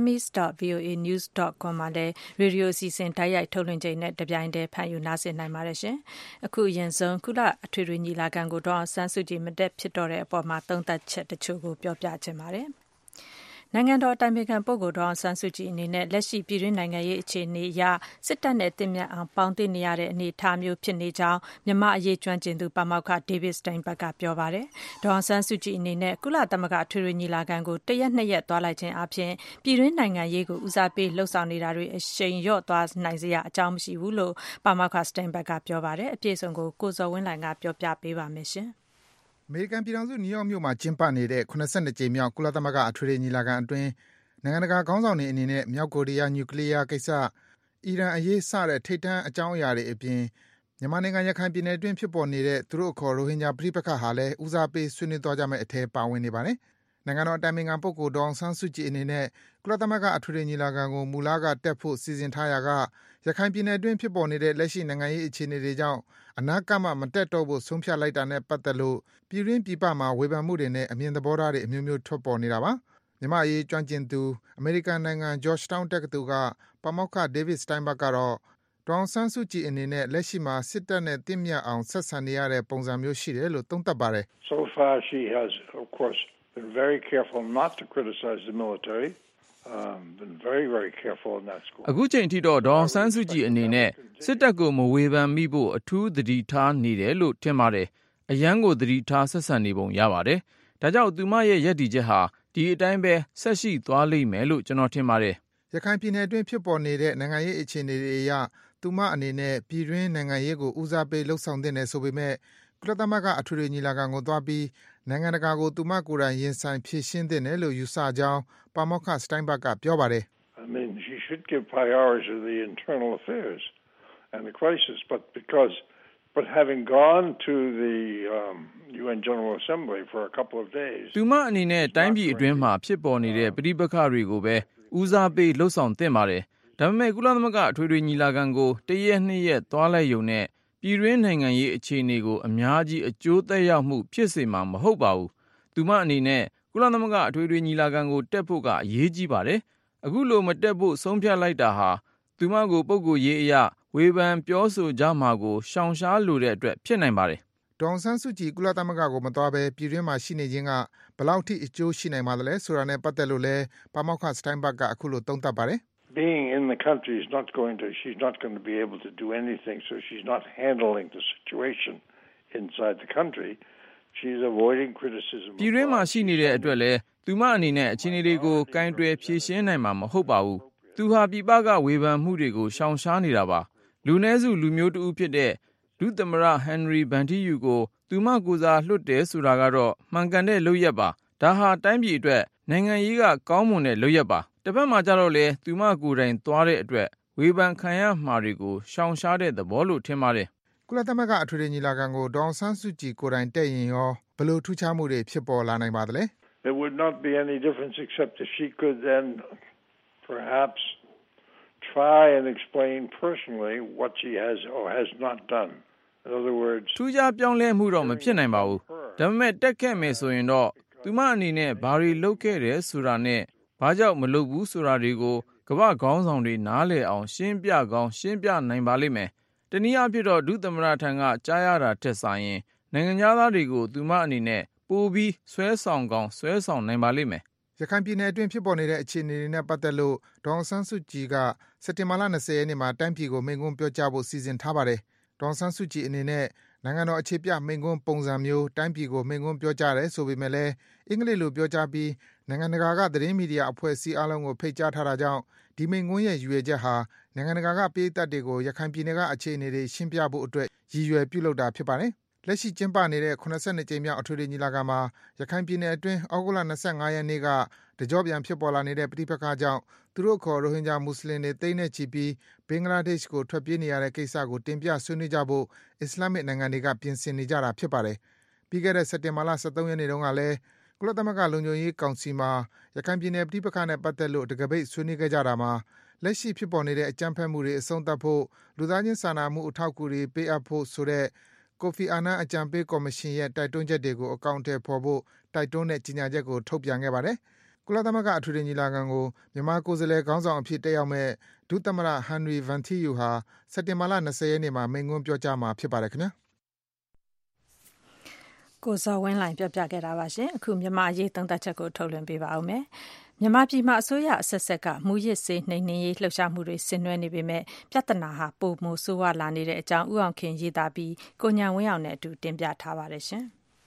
B: burmese.voanews.com မှာလည်းရေဒီယိုအစီအစဉ်တိုက်ရိုက်ထုတ်လွှင့်ချိန်နဲ့တပြိုင်တည်းဖန်ယူနားဆင်နိုင်ပါတယ်ရှင်အခုအရင်ဆုံးကုလအထွေထွေညီလာခံကိုတော့ဆန်းစုကြည်မတက်ဖြစ်တော့တဲ့အပေါ်မှာသုံးသပ်ချက်တချို့ကိုပြောပြချင်ပါတယ်နိုင်ငံတော်အတိုင်ပင်ခံပုဂ္ဂိုလ်ဒေါ်အောင်ဆန်းစုကြည်အနေနဲ့လက်ရှိပြည်တွင်းနိုင်ငံရေးအခြေအနေအရစစ်တပ်နဲ့တင်မြတ်အောင်ပေါင်းသိနေရတဲ့အနေအထားမျိုးဖြစ်နေကြောင်းမြန်မာအရေးကျွမ်းကျင်သူပါမောက္ခ David Steinberg ကပြောပါတယ်။ဒေါ်အောင်ဆန်းစုကြည်အနေနဲ့ကုလသမဂ္ဂအထွေထွေညီလာခံကို1ရက်2ရက်သွားလိုက်ခြင်းအပြင်ပြည်တွင်းနိုင်ငံရေးကိုဦးစားပေးလှုပ်ဆောင်နေတာတွေအရှိန်လျော့သွားနိုင်စရာအကြောင်းမရှိဘူးလို့ပါမောက္ခ Steinberg ကပြောပါတယ်။အပြည့်အစုံကိုကိုဇော်ဝင်းလှိုင်ကပြောပြပေးပါမယ်ရှင်။
G: အမေရိကန်ပြည်ထောင်စုနယူးယောက်မြို့မှာကျင်းပနေတဲ့82ကြိမ်မြောက်ကုလသမဂ္ဂအထွေထွေညီလာခံအတွင်းနိုင်ငံတကာခေါင်းဆောင်တွေအနေနဲ့မြောက်ကိုရီးယားနျူကလ িয়ার ကိစ္စအီရန်အရေးစတဲ့ထိပ်တန်းအကြောင်းအရာတွေအပြင်မြန်မာနိုင်ငံရခိုင်ပြည်နယ်အတွင်းဖြစ်ပေါ်နေတဲ့သူတို့အခေါ်ရိုဟင်ဂျာပဋိပက္ခဟာလည်းဦးစားပေးဆွေးနွေးသွားကြမယ့်အထဲပါဝင်နေပါတယ်။နိုင်ငံတော်အတိုင်ပင်ခံပုဂ္ဂိုလ်ဒေါ်အောင်ဆန်းစုကြည်အနေနဲ့ကုလသမဂ္ဂအထွေထွေညီလာခံကိုမူလကတက်ဖို့စီစဉ်ထားရာကရခိုင်ပြည်နယ်အတွင်းဖြစ်ပေါ်နေတဲ့လက်ရှိနိုင်ငံရေးအခြေအနေတွေကြောင့်အနာဂတ်မှာမတက်တော့ဖို့ဆုံးဖြတ်လိုက်တာနဲ့ပတ်သက်လို့ပြည်တွင်းပြည်ပမှာဝေဖန်မှုတွေနဲ့အမြင်သဘောထားတွေအမျိုးမျိုးထွက်ပေါ်နေတာပါ။မြန်မာအရေးကျွမ်းကျင်သူအမေရိကန်နိုင်ငံ Georgetown တက္ကသိုလ်ကပါမောက္ခ David Steinberg ကတော့ဒေါ်အောင်ဆန်းစုကြည်အနေနဲ့လက်ရှိမှာစစ်တပ်နဲ့တင့်မြတ်အောင်ဆက်ဆံနေရတဲ့ပုံစံမျိုးရှိတယ်လို့သုံးသပ်ပါတယ်။
D: So far she has of course been very careful not to criticize the military. Been very very careful in that school.
E: အခုချိန်ထိတော့ဒေါ်အောင်ဆန်းစုကြည်အနေနဲ့စစ်တပ်ကိုမဝေဖန်မိဖို့အထူးသတိထားနေတယ်လို့ထင်ပါတယ်။အရန်ကိုသတိထားဆက်ဆံနေပုံရပါတယ်။ဒါကြောင့်သူမရဲ့ရည်တည်ချက်ဟာဒီအတိုင်းပဲဆက်ရှိသွားလိမ့်မယ်လို့ကျွန်တော်ထင်ပါတယ်
G: ။ရခိုင်ပြည်နယ်အတွင်းဖြစ်ပေါ်နေတဲ့နိုင်ငံရေးအခြေအနေတွေအရသူမအနေနဲ့ပြည်တွင်းနိုင်ငံရေးကိုဦးစားပေးလှုပ်ဆောင်တဲ့နယ်ဆိုပေမဲ့ကုလသမဂ္ဂအထွေထွေညီလာခံကိုသွားပြီးနိုင်ငံတကာကိုသူမကိုယ်တိုင်ရင်ဆိုင်ဖြေရှင်းသင့်တယ်လို့ယူဆကြောင်းပါမောက္ခ Steinberg ကပြောပါတယ်
D: ။ I mean she should give priority to the internal affairs and the crisis but having gone to the UN General Assembly for a couple of days
E: သူမအနေနဲ့တိုင်းပြည်အတွင်းမှာဖြစ်ပေါ်နေတဲ့ပဋိပက္ခတွေကိုပဲဦးစားပေးလှုပ်ဆောင်သင့်ပါတယ်ဒါပေမဲ့ကုလသမဂ္ဂအထွေထွေညီလာခံကို1ရက်2ရက်သွားလိုက်ရုံနဲ့ပြည်တွင်းနိုင်ငံရေးအခြေအနေကိုအများကြီးအကျိုးသက်ရောက်မှုဖြစ်စေမှာမဟုတ်ပါဘူး။သူမအနေနဲ့ကုလသမဂ္ဂအထွေထွေညီလာခံကိုတက်ဖို့ကအရေးကြီးပါတယ်။အခုလိုမတက်ဖို့ဆုံးဖြတ်လိုက်တာဟာသူမကိုပုဂ္ဂိုလ်ရေးအရဝေဖန်ပြောဆိုကြမှာကိုရှောင်ရှားလိုတဲ့အတွက်ဖြစ်နိုင်ပါတယ်
G: ။ဒေါ်အောင်ဆန်းစုကြည်ကုလသမဂ္ဂကိုမသွားဘဲပြည်တွင်းမှာရှိနေခြင်းကဘယ်လောက်ထိအကျိုးရှိနိုင်ပါသလဲဆိုတာနဲ့ပတ်သက်လို့လဲပါမောက္ခ Steinberg ကအခုလိုသုံးသပ်ပါတယ်။
D: Being in the country she's not going to be able to do anything so she's not handling the situation inside the country she's avoiding criticism
E: ပြည်တွင်းမှာရှိနေတဲ့အတွက်လဲသူမအနေနဲ့အခြေအနေတွေကိုကင်တွယ်ဖြေရှင်းနိုင်မှာမဟုတ်ပါဘူးသူဟာပြည်ပကဝေဖန်မှုတွေကိုရှောင်ရှားနေတာပါလူနည်းစုလူမျိုးတဦးဖြစ်တဲ့ဒုသမ္မတဟန်နရီဗန်တီယူကိုသူမကိုယ်စားလွှတ်တယ်ဆိုတာကတော့မှန်ကန်တဲ့လုပ်ရက်ပါဒါဟာတိုင်းပြည်အတွက်နိုင်ငံရေးကကောင်းမွန်တဲ့လုပ်ရက်ပါတစ်ဖက်မှာကြတော့လေသူမကိုယ်တိုင်သွားတဲ့အတွက်ဝေဖန်ခံရမှာတွေကိုရှောင်ရှားတဲ့သဘောလို့ထင်ပါတယ်
G: ကုလသမဂ္ဂအထွေထွေညီလာခံကိုဒေါအောင်ဆန်းစုကြည်ကိုယ်တိုင်တက်ရင်ရောဘယ်လိုထူးခြားမှုတွေဖြစ်ပေါ်လာနိုင်ပါသလဲ
D: There would not be any difference except if she could then perhaps try and explain personally what she has or has not done. In other words,
E: ထူးခြားပြောင်းလဲမှုတော့မဖြစ်နိုင်ပါဘူးဒါပေမဲ့တက်ခဲ့မယ်ဆိုရင်တော့သူမအနေနဲ့ဘာတွေလုပ်ခဲ့တယ်ဆိုတာနဲ့ဘာကြောင့်မလုပ်ဘူးဆိုတာတွေကိုကမ္ဘာခေါင်းဆောင်တွေနားလည်အောင်ရှင်းပြကောင်းရှင်းပြနိုင်ပါလိမ့်မယ်တနည်းအားဖြင့်တော့ဒုသမ္မတထံကကြားရတာထက်စာရင်နိုင်ငံသားတွေကိုသူမအနေနဲ့ပိုပြီးဆွဲဆောင်ကောင်းဆွဲဆောင်နိုင်ပါလိမ့်မယ်
G: ရခိုင်ပြည်နယ်အတွင်းဖြစ်ပေါ်နေတဲ့အခြေအနေတွေနဲ့ပတ်သက်လို့ဒေါအောင်ဆန်းစုကြည်ကစက်တင်ဘာလ20ရက်နေ့မှာတိုင်းပြည်ကိုမိန့်ခွန်းပြောကြားဖို့စီစဉ်ထားပါတယ်ဒေါအောင်ဆန်းစုကြည်အနေနဲ့နိုင်ငံတော်အခြေပြမိန့်ခွန်းပုံစံမျိုးတိုင်းပြည်ကိုမိန့်ခွန်းပြောကြားတယ်ဆိုပေမဲ့လည်းအင်္ဂလိပ်လိုပြောကြားပြီးနိုင်ငံတကာကသတင်းမီဒီယာအဖွဲ့အစည်းအလုံးကိုဖိတ်ကြားထားတာကြောင့်ဒီမိန့်ခွန်းရဲ့ရည်ရွယ်ချက်ဟာနိုင်ငံတကာကပရိသတ်တွေကိုရခိုင်ပြည်နယ်ကအခြေအနေတွေရှင်းပြဖို့အတွက်ရည်ရွယ်ပြုလုပ်တာဖြစ်ပါတယ်လက်ရှိကျင်းပနေတဲ့82ကြိမ်မြောက်အထွေထွေညီလာခံမှာရခိုင်ပြည်နယ်အတွင်းဩဂုတ်လ25ရက်နေ့ကတကြောပြန်ဖြစ်ပေါ်လာနေတဲ့ပဋိပက္ခကြောင့်သူတို့ခေါ်ရိုဟင်ဂျာမွတ်စလင်တွေသိန်းနဲ့ချီပြီးဘင်္ဂလားဒေ့ရှ်ကိုထွက်ပြေးနေရတဲ့ကိစ္စကိုတင်ပြဆွေးနွေးကြဖို့အစ္စလာမစ်နိုင်ငံတွေကပြင်ဆင်နေကြတာဖြစ်ပါတယ်။ပြီးခဲ့တဲ့စက်တင်ဘာလ23ရက်နေ့တုန်းကလည်းကုလသမဂ္ဂလုံခြုံရေးကောင်စီမှာရခိုင်ပြည်နယ်ပဋိပက္ခနဲ့ပတ်သက်လို့တကပိတ်ဆွေးနွေးခဲ့ကြတာမှာလက်ရှိဖြစ်ပေါ်နေတဲ့အကြမ်းဖက်မှုတွေအဆုံးသတ်ဖို့လူသားချင်းစာနာမှုအထောက်အကူတွေပေးအပ်ဖို့ဆိုတဲ့ကိုဖီအာနန်အကြံပေးကော်မရှင်ရဲ့တိုက်တွန်းချက်တွေကိုအကောင့်ထဲပေါ်ဖို့တိုက်တွန်းတဲ့ကြေညာချက်ကိုထုတ်ပြန်ခဲ့ပါတယ်။ကုလသမဂ္ဂအထွေထွေညီလာခံကိုမြန်မာကိုယ်စားလှယ်ခေါင်းဆောင်အဖြစ်တက်ရောက်မဲ့ဒုသမ္မတဟန်နရီဗန်တီယူဟာစက်တင်ဘာလ20ရက်နေ့မှာမိန့်ခွန်းပြောကြားမှာဖြစ်ပါတယ်ခင်ဗျာ
B: ။ကိုဇော်ဝင်းလိုင်ပြောပြခဲ့တာပါရှင်။အခုမြန်မာအရေးသုံးသပ်ချက်ကိုထုတ်လွှင့်ပေးပါဦးမယ်။မြန်မာပြည်မှာအစိုးရအဆက်ဆက်ကမူရစ်စေးနှိမ်နင်းရေးလှုပ်ရှားမှုတွေဆင်နွှဲနေပေမဲ့ပြဿနာဟာပိုမိုဆိုးဝါးလာနေတဲ့အကြောင်းဥအောင်ခင်ရေးသားပြီးကိုညံဝင်းအောင်နဲ့အတူတင်ပြထားပါတယ်ရှင်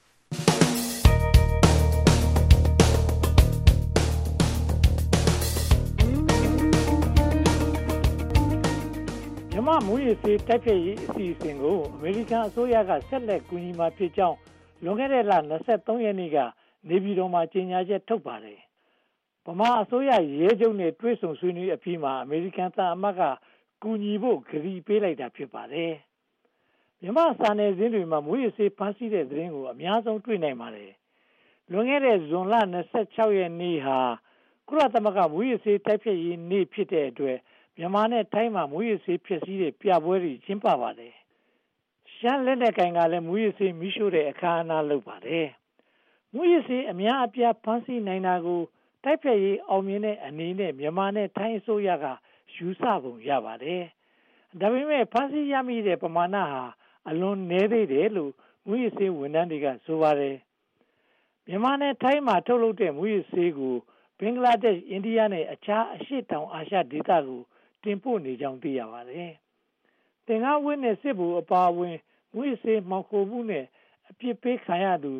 H: မြန်မာမူရစ်စေးတိုက်ဖျက်ရေးအစီအစဉ်ကိုအမေရိကန်အစိုးရကဆက်လက်ကူညီမှာဖြစ်ကြောင်းလွန်ခဲ့တဲ့လ23ရက်နေ့ကနေပြည်တော်မှာကြေညာချက်ထုတ်ပါတယ်ဗမာအစိုးရရဲချုပ်နဲ့တွဲဆုံဆွေးနွေးအပြီးမှာအမေရိကန်သံအမတ်ကကူညီဖို့ကတိပေးလိုက်တာဖြစ်ပါတယ်မြန်မာစာနယ်ဇင်းတွေမှာမူရစ်စေးဖမ်းဆီးတဲ့သတင်းကိုအများဆုံးတွေ့နိုင်ပါတယ်လွန်ခဲ့တဲ့ဇွန်လ26ရက်နေ့ဟာကုလသမဂ္ဂမူရစ်စေးတိုက်ဖျက်ရေးနေ့ဖြစ်တဲ့အတွက်မြန်မာနဲ့ထိုင်းမှာမူရစ်စေးဖြစ်စည်းတဲ့ပြပွဲတွေကျင်းပပါတယ်ရှမ်းလက်နက်ကိုင်ကလည်းမူရစ်စေးမိရှို့တဲ့အခမ်းအနားလုပ်ပါတယ်မူရစ်စေးအများအပြားဖမ်းဆီးနိုင်တာကိုတိုက်ဖျက်ရေးအောင်မြင်တဲ့အနေနဲ့မြန်မာနဲ့ထိုင်းအစိုးရကယူဆပုံရပါတယ်ဒါပေမဲ့ဖမ်းဆီးရမိတဲ့ပမာဏဟာအလွန်နည်းသေးတယ်လို့မူရစ်စေးဝန်ထမ်းတွေကဆိုပါတယ်မြန်မာနဲ့ထိုင်းမှာထုတ်လုပ်တဲ့မူရစ်စေးကိုဘင်္ဂလားဒေ့ရှ်အိန္ဒိယနဲ့အခြားအရှေ့တောင်အာရှဒေသကိုတင်ပို့နေကြောင်းသိရပါတယ်သင်္ကားဝင်းနဲ့စစ်ဗိုလ်အပါအဝင်မူရစ်စေးမှောင်ခိုမှုနဲ့အပြစ်ပေးခံရသူ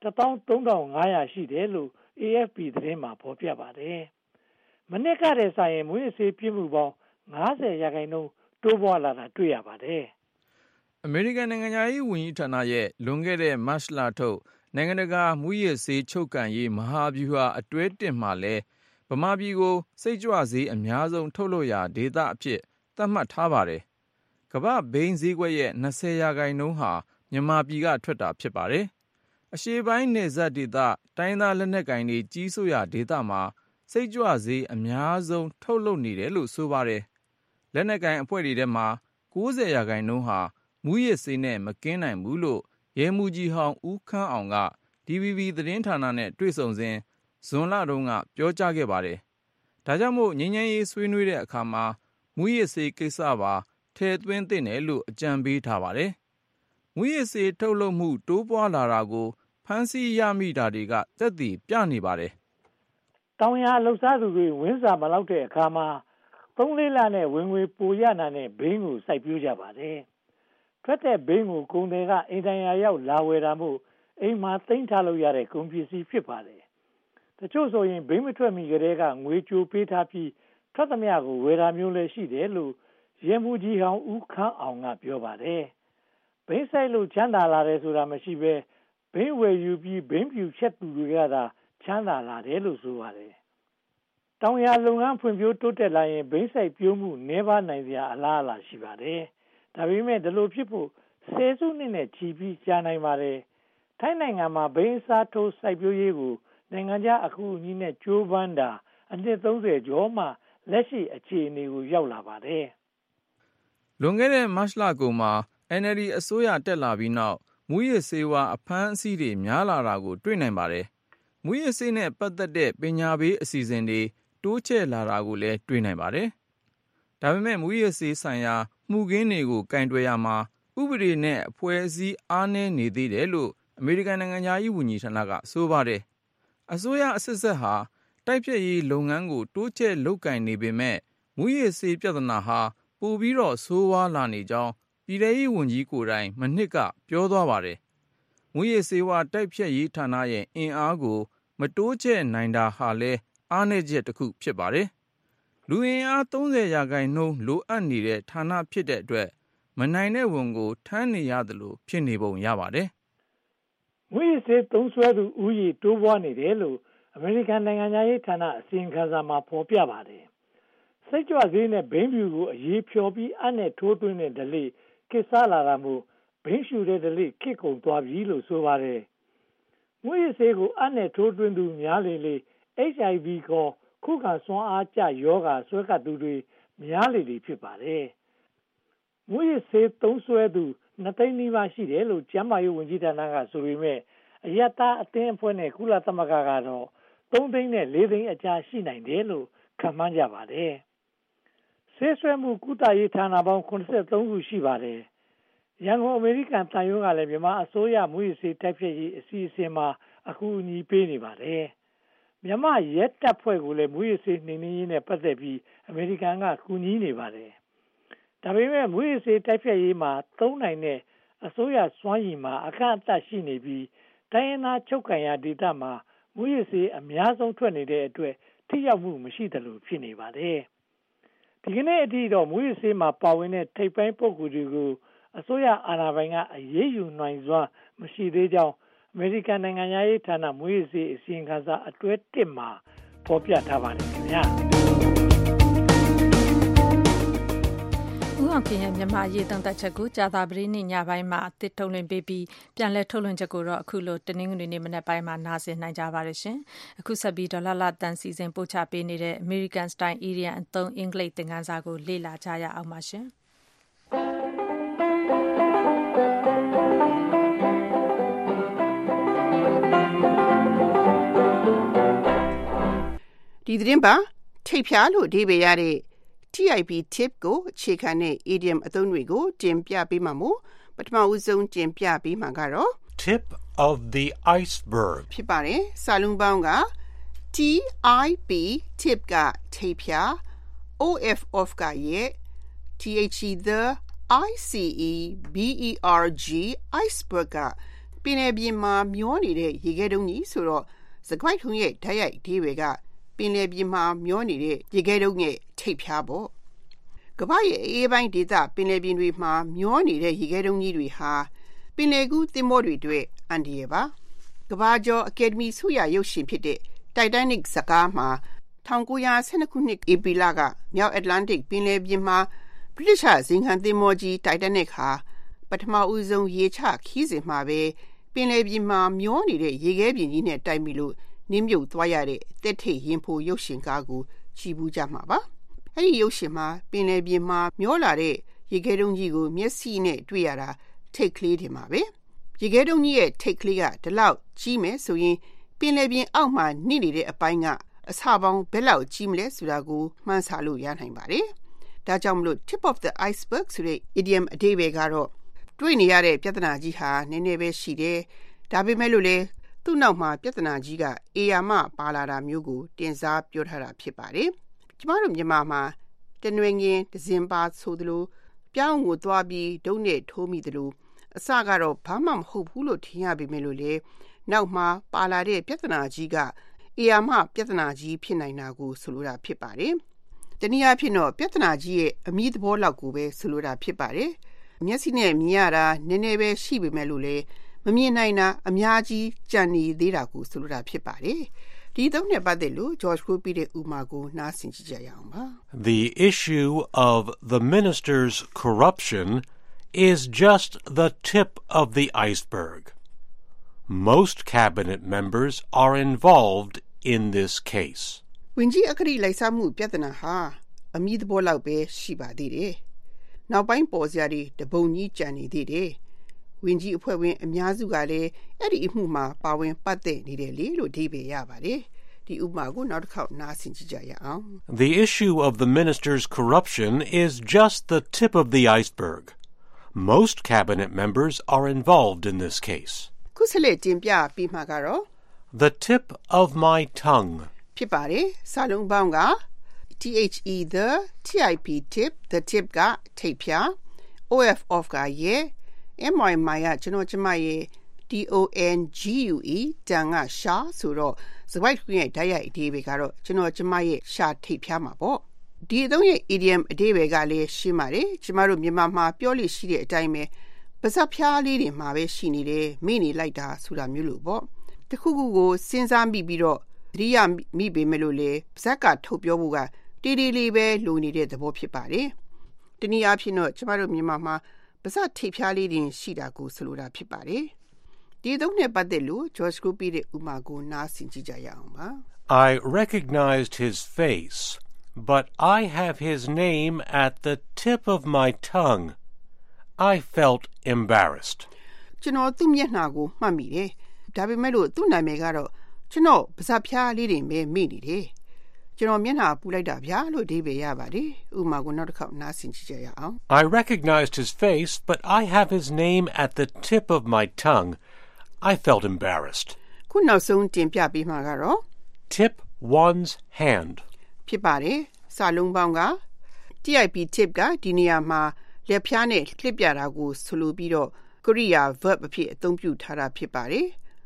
H: 13500ရှိတယ်လို့AFP သတင်းမှာဖော်ပြပါတယ်။မနစ်ကတည်းကရင်မွေးစေးပြမှုပေါင်း90%တိုးပွားလာတာတွေ့ရပါတယ်
E: ။အမေရိကန်နိုင်ငံသားရေးဝန်ကြီးဌာနရဲ့လွန်ခဲ့တဲ့မတ်လထုတ်နိုင်ငံတကာမူရစ်စေးချုပ်ကန်ရေးမဟာဗျူဟာအတွဲ1မှာလဲဗမာပြည်ကိုစိတ်ကြွစေးအများဆုံးထုတ်လုပ်ရာဒေသအဖြစ်သတ်မှတ်ထားပါတယ်။ကမ္ဘာဘိန်းဈေးကွက်ရဲ့20%ဟာမြန်မာပြည်ကထွက်တာဖြစ်ပါတယ်။အရှေ့ပိုင်းနယ်စပ်ဒေသတိုင်းသားလက်နက်ကိုင်တွေကြီးစိုးရာဒေသမှာစိတ်ကြွစေးအများဆုံးထုတ်လုပ်နေတယ်လို့ဆိုပါတယ်။လက်နက်ကိုင်အဖွဲ့တွေထဲမှာ90%ဟာမူရစ်စေးနဲ့မကင်းနိုင်ဘူးလို့ရဲမှူးကြီးဟောင်းဦးခမ်းအောင်က DVB သတင်းဌာနနဲ့တွေ့ဆုံစဉ်ဇွန်လတုန်းကပြောကြားခဲ့ပါတယ်။ဒါကြောင့်မို့ငြိမ်းချမ်းရေးဆွေးနွေးတဲ့အခါမှာမူရစ်စေးကိစ္စပါထည့်သွင်းသင့်တယ်လို့အကြံပေးထားပါတယ်။မူရစ်စေးထုတ်လုပ်မှုတိုးပွားလာတာကိုဖမ်းဆီးရမိတာတွေကသက်သေပြနေပါတယ်
H: ။တောင်ယာလှုပ်ရှားသူတွေဝင်းစာမလောက်တဲ့အခါမှာ3-4 လနဲ့ဝင်ငွေပိုရနာနဲ့ဘိန်းကိုစိုက်ပျိုးကြပါတယ်။ထွက်တဲ့ဘိန်းကိုကုန်တွေကအိမ်တိုင်ယာရောက်လာဝယ်တာမို့အိမ်မှာသိမ်းထားလို့ရတဲ့ကုန်ပစ္စည်းဖြစ်ပါတယ်။တချို့ဆိုရင်ဘိန်းမထွက်မီကတည်းကငွေကြိုပေးထားပြီးထွက်သမျှကိုဝယ်တာမျိုးလည်းရှိတယ်လို့ရဲမှူးကြီးဟောင်းဦးခမ်းအောင်ကပြောပါတယ်။ဘိန်းဆိုင်လို့ချမ်းသာလာတယ်ဆိုတာမရှိဘဲဘိန်းဝယ်ယူပြီးဘိန်းဖြူချက်သူတွေကသာချမ်းသာလာတယ်လို့ဆိုပါတယ်။တောင်ယာလုပ်ငန်းဖွံ့ဖြိုးတိုးတက်လာရင်ဘိန်းဆိုင်ပြိုးမှုနည်းပါးနိုင်စရာအလားအလာရှိပါတယ်။ဒါပေမဲ့ဒီလိုဖြစ်ဖို့ဆယ်စုနှစ်နဲ့ချီပြီးကြာနိုင်ပါတယ်။ထိုင်းနိုင်ငံမှာဘိန်းစားထိုးစိုက်ပျိုးရေးကိုနိုင်ငံခြားအကူအညီနဲ့ကြိုးပမ်းတာအနှစ်30ကျော်မှလက်ရှိအခြေအနေကိုရောက်လာပါတယ်
E: ။လွန်ခဲ့တဲ့မတ်လကုန်မှာ NLD အစိုးရတက်လာပြီးနောက်မူးယစ်ဆေးဝါးအဖမ်းအဆီးတွေများလာတာကိုတွေ့နိုင်ပါတယ်။မူးယစ်ဆေးနဲ့ပတ်သက်တဲ့ပညာပေးအစီအစဉ်တွေတိုးချဲ့လာတာကိုလည်းတွေ့နိုင်ပါတယ်။ဒါပေမဲ့မူးယစ်ဆေးဆိုင်ရာမှုခင်းတွေကိုကင်တွယ်ရမှာဥပဒေနဲ့အဖွဲ့အစည်းအားနည်းနေသေးတယ်လို့အမေရိကန်နိုင်ငံသားရေးဝန်ကြီးဌာနကဆိုပါတယ်။အစိုးရအဆက်ဆက်ဟာတိုက်ဖြတ်ရေးလုပ်ငန်းကိုတိုးချဲ့လုပ်ကင်နေပေမဲ့မူးယစ်ဆေးပြဿနာဟာပိုပြီးတော့ဆိုးဝါးလာနေကြောင်းပြည်ထရေးဝန်ကြီးကိုယ်တိုင်မနှစ်ကပြောသွားပါတယ်။မူးယစ်ဆေးဝါးတိုက်ဖြတ်ရေးဌာနရဲ့အင်အားကိုမတိုးချဲ့နိုင်တာဟာလည်းအားနည်းချက်တစ်ခုဖြစ်ပါတယ်။လူအင်အား30%လိုအပ်နေတဲ့ဌာနဖြစ်တဲ့အတွက်မနိုင်တဲ့ဝန်ကိုထမ်းနေရတယ်လို့ဖြစ်နေပုံရပါတယ်
H: ။မူးယစ်ဆေးသုံးစွဲသူဦးရေတိုးပွားနေတယ်လို့အမေရိကန်နိုင်ငံသားရေးဌာနအစီရင်ခံစာမှာဖော်ပြပါတယ်။စိတ်ကြွဆေးနဲ့ဘိန်းဖြူကိုအရေးဖြော်ပြီးအနဲ့ထိုးသွင်းတဲ့ဓလေ့ခေတ်စားလာတာမို့ဘိန်းရှူတဲ့ဓလေ့ခေတ်ကုန်သွားပြီလို့ဆိုပါတယ်။မူးယစ်ဆေးကိုအနဲ့ထိုးသွင်းသူများလေ HIV ခေါ်ခုခံစွမ်းအားကျယောဂါဆွဲကပ်သူတွေများလေဖြစ်ပါတယ်။မူးယစ်ဆေးသုံးစွဲသူ2သိန်းနီးပါးရှိတယ်လို့ကျန်းမာရေးဝန်ကြီးဌာနကဆိုပေမဲ့အယက်သားအသင်းအဖွဲ့နဲ့ကုလသမဂ္ဂကတော့3သိန်းနဲ့4သိန်းအကြားရှိနိုင်တယ်လို့ခန့်မှန်းကြပါတယ်။ဆေးဆွဲမှုကုသရေးဌာနပေါင်း83ခုရှိပါတယ်။ရန်ကုန်အမေရိကန်တန်ရုံးကလည်းမြန်မာအစိုးရမူးယစ်ဆေးတိုက်ဖျက်ရေးအစီအစဉ်မှာအကူအညီပေးနေပါတယ်။မြန်မာရဲတပ်ဖွဲ့ကိုလည်းမူးယစ်ဆေးနှိမ်နင်းရေးနဲ့ပတ်သက်ပြီးအမေရိကန်ကကူညီနေပါတယ်။ဒါပေမဲ့မူးယစ်ဆေးတိုက်ဖျက်ရေးမှာသုံးနိုင်တဲ့အစိုးရစွမ်းရည်မှာအခက်အခဲရှိနေပြီးတိုင်းရင်းသားချုပ်ကိုင်ရာဒေသမှာမူးယစ်ဆေးအများဆုံးထွက်နေတဲ့အတွက်ထိရောက်မှုမရှိသလိုဖြစ်နေပါတယ်။ဒီကနေ့အထိတော့မူးယစ်ဆေးမှာပါဝင်တဲ့ထိပ်ပိုင်းပုဂ္ဂိုလ်တွေကိုအစိုးရအာဏာပိုင်ကအရေးယူနိုင်စွမ်းမရှိသေးကြောင်းအမေရိကန်နိုင်ငံရေးဌာနမူးယစ်ဆေးအစီရင်ခံစာအတွဲ1မှာဖော်ပြထားပါတယ်ခင်ဗျာ။
B: ဦးအောင်ခင်ရဲ့မြန်မာရေးသုံးသပ်ချက်ကိုကြာသပတေးနေ့ညပိုင်းမှာအသစ်ထုတ်လွှင့်ပေးပြီးပြန်လည်ထုတ်လွှင့်ချက်ကိုတော့အခုလိုတနင်္ဂနွေနေ့မနက်ပိုင်းမှာနားဆင်နိုင်ကြပါရရှင်။အခုဆက်ပြီးဒေါ်လာလာတန်စီစဉ်ပို့ချပေးနေတဲ့ American Style Indian အသုံးအင်္ဂလိပ်သင်ခန်းစာကိုလေ့လာကြရအောင်ပါရှင်။
I: ဒီသတင်းပါထိပ်ဖြာလို့အဓိပ္ပာယ်ရတဲ့ TIP tip ကိုအခြေခံတဲ့ idiom အသုံးတွေကိုတင်ပြပေးမှာမို့ပထမဦးဆုံးတင်ပြပေးမှာကတော့
J: tip of the iceberg
I: ဖြစ်ပါတယ်စာလုံးပေါင်းက TIP tip ကထိပ်ဖြာ OF of ကရဲ့ THE the ICEBERG iceberg ကပင်လယ်ပြင်မှာမျောနေတဲ့ရေခဲတုံးကြီးဆိုတော့စကွိုက်ထုံးရဲ့ဓာတ်ရိုက်အဓိပ္ပာယ်ကပင်လယ်ပြင်မှာမျောနေတဲ့ရေခဲတုံးရဲ့ထိပ်ဖြာပေါ့ကမ္ဘာရဲ့အေးပိုင်းဒေသပင်လယ်ပြင်တွေမှာမျောနေတဲ့ရေခဲတုံးကြီးတွေဟာပင်လယ်ကူးသင်္ဘောတွေအတွက်အန္တရာယ်ပါကမ္ဘာကျော်အကယ်ဒမီဆုရရုပ်ရှင်ဖြစ်တဲ့ Titanic ဇာတ်ကားမှာ1912ခုနှစ်ဧပြီလကမြောက်အတ္တလန္တိတ်ပင်လယ်ပြင်မှာဗြိတိရှဇိမ်ခံသင်္ဘောကြီး Titanic ဟာပထမဦးဆုံးရေချခီးစဉ်မှာပဲပင်လယ်ပြင်မှာမျောနေတဲ့ရေခဲပြင်ကြီးနဲ့တိုက်မိလို့နင်းမြုပ်သွားရတဲ့တက်ထိတ်ရင်ဖိုရုပ်ရှင်ကားကိုကြည့်ဘူးကြမှာပါအဲ့ဒီရုပ်ရှင်မှာပင်လယ်ပြင်မှာမျောလာတဲ့ရေခဲတုံးကြီးကိုမျက်စိနဲ့တွေ့ရတာထိတ်ကလေးတင်ပါပဲရေခဲတုံးကြီးရဲ့ထိတ်ကလေးကဒီလောက်ကြီးမယ်ဆိုရင်ပင်လယ်ပြင်အောက်မှာနှိမ့်နေတဲ့အပိုင်းကအဆပေါင်းဘယ်လောက်ကြီးမလဲဆိုတာကိုမှန်းဆလို့ရနိုင်ပါတယ်ဒါကြောင့်မလို့ tip of the iceberg ဆိုတဲ့ idiom အဓိပ္ပာယ်ကတော့တွေ့နေရတဲ့ပြဿနာကြီးဟာနည်းနည်းပဲရှိတယ်ဒါပေမဲ့လို့လေသူ့နောက်မှာပြဿနာကြီးကအေယာမပါလာတာမျိုးကိုတင်စားပြောထားတာဖြစ်ပါတယ်ကျမတို့မြန်မာမှာတနွေငင်ဒဇင်ပါဆိုသလိုပြောင်းကိုသွားပြီးဒုံးနဲ့ထိုးမိသလိုအစကတော့ဘာမှမဟုတ်ဘူးလို့ထင်ရပေမဲ့လို့လေနောက်မှာပါလာတဲ့ပြဿနာကြီးကအေယာမပြဿနာကြီးဖြစ်နိုင်တာကိုဆိုလိုတာဖြစ်ပါတယ်တနည်းအားဖြင့်တော့ပြဿနာကြီးရဲ့အမည်သဘောလောက်ကိုပဲဆိုလိုတာဖြစ်ပါတယ်မျက်စိနဲ့မြင်ရတာနည်းနည်းပဲရှိပေမဲ့လို့လေမမြင်နိုင်တာအများကြီးကြံနေသေးတာကိုဆိုလိုတာဖြစ်ပါတယ်ဒီသုံးနဲ့ပတ်သက်လို့ George Groupie ရဲ့ဥမာကိုနားဆင်ကြည့်ကြရအောင်ပါ
J: The issue of the minister's corruption is just the tip of the iceberg. Most cabinet members are involved in this case.
I: ဝင်ကြီးအခရီးလိုက်စားမှုပြဿနာဟာအမြင့်သဘောလောက်ပဲရှိပါသေးတယ်နောက်ပိုင်းပေါ်စရာတွေတပုံကြီးကြံနေသေးတယ်ဝင်ကြီးအဖွဲ့ဝင်အများစုကလည်းအဲ့ဒီအမှုမှာပါဝင်ပတ်သက်နေတယ်လေလို့ဒီပဲရပါတယ်ဒီဥပမာကိုနောက်တစ်ခေါက်နားဆင်ကြည့်ကြရအောင်
J: The issue of the minister's corruption is just the tip of the iceberg. Most cabinet members are involved in this case.
I: ခုဆက်လက်တင်ပြပြီးမှကတော့
J: The tip of my tongue.
I: ဖြစ်ပါတယ်စာလုံးပေါင်းက THE the TIP tip the tip ကထိပ်ဖြာ OF off ကရဲ့ MY my ကကျွန်တော်ကျမရဲ့ DONGUE တန်ကရှာဆိုတော့စပိုက်ခွင့်ရဲ့ဓာတ်ရိုက်အဓိပ္ပာယ်ကတော့ကျွန်တော်ကျမရဲ့ရှာထိပ်ဖြာမှာပေါ့ဒီအသုံးရဲ့ idiom အဓိပ္ပာယ်ကလည်းရှင်းပါတယ်ကျမတို့မြန်မာမှာပြောလို့ရှိတဲ့အတိုင်းပဲပါးစပ်ဖြားလေးတွေမှာပဲရှိနေတယ်မိနေလိုက်တာဆိုတာမျိုးလို့ပေါ့တခုခုကိုစဉ်းစားမိပြီးတော့သတိရမိပေမဲ့လို့လေပါးစပ်ကထုတ်ပြောဖို့ကတီးတီးလေးပဲလိုနေတဲ့သဘောဖြစ်ပါတယ်တနည်းအားဖြင့်တော့ကျမတို့မြန်မာမှာပါးစပ်ထိပ်ဖြားလေးတွေရှိတာကိုဆိုလိုတာဖြစ်ပါတယ်ဒီသုံးနဲ့ပတ်သက်လို့ George Groupie ရဲ့ဥမာကိုနားဆင်ကြည့်ကြရအောင်ပါ
J: I recognized his face, but I have his name at the tip of my tongue. I felt embarrassed.
I: ကျွန်တော်သူ့မျက်နှာကိုမှတ်မိတယ်ဒါပေမဲ့လို့သူ့နာမည်ကတော့ကျွန်တော်ပါးစပ်ဖြားလေးတွေပဲမိနေတယ်ကျွန်တော်မျက်နှာပူလိုက်တာဗျာလို့ဒီပဲရပါတယ်ဥမာကိုနောက်တစ်ခေါက်နားဆင်ကြည့်ကြရအောင်
J: I recognized his face, but I have his name at the tip of my tongue. I felt embarrassed.
I: ခုနောက်ဆုံးတင်ပြပေးမှာကတော့
J: Tip one's hand.
I: ဖြစ်ပါတယ်စာလုံးပေါင်းက TIP tip ကဒီနေရာမှာလက်ဖြားနဲ့လှစ်ပြတာကိုဆိုလိုပြီးတော့ကရိယာ verb အဖြစ်အသုံးပြုထားတာဖြစ်ပါတယ်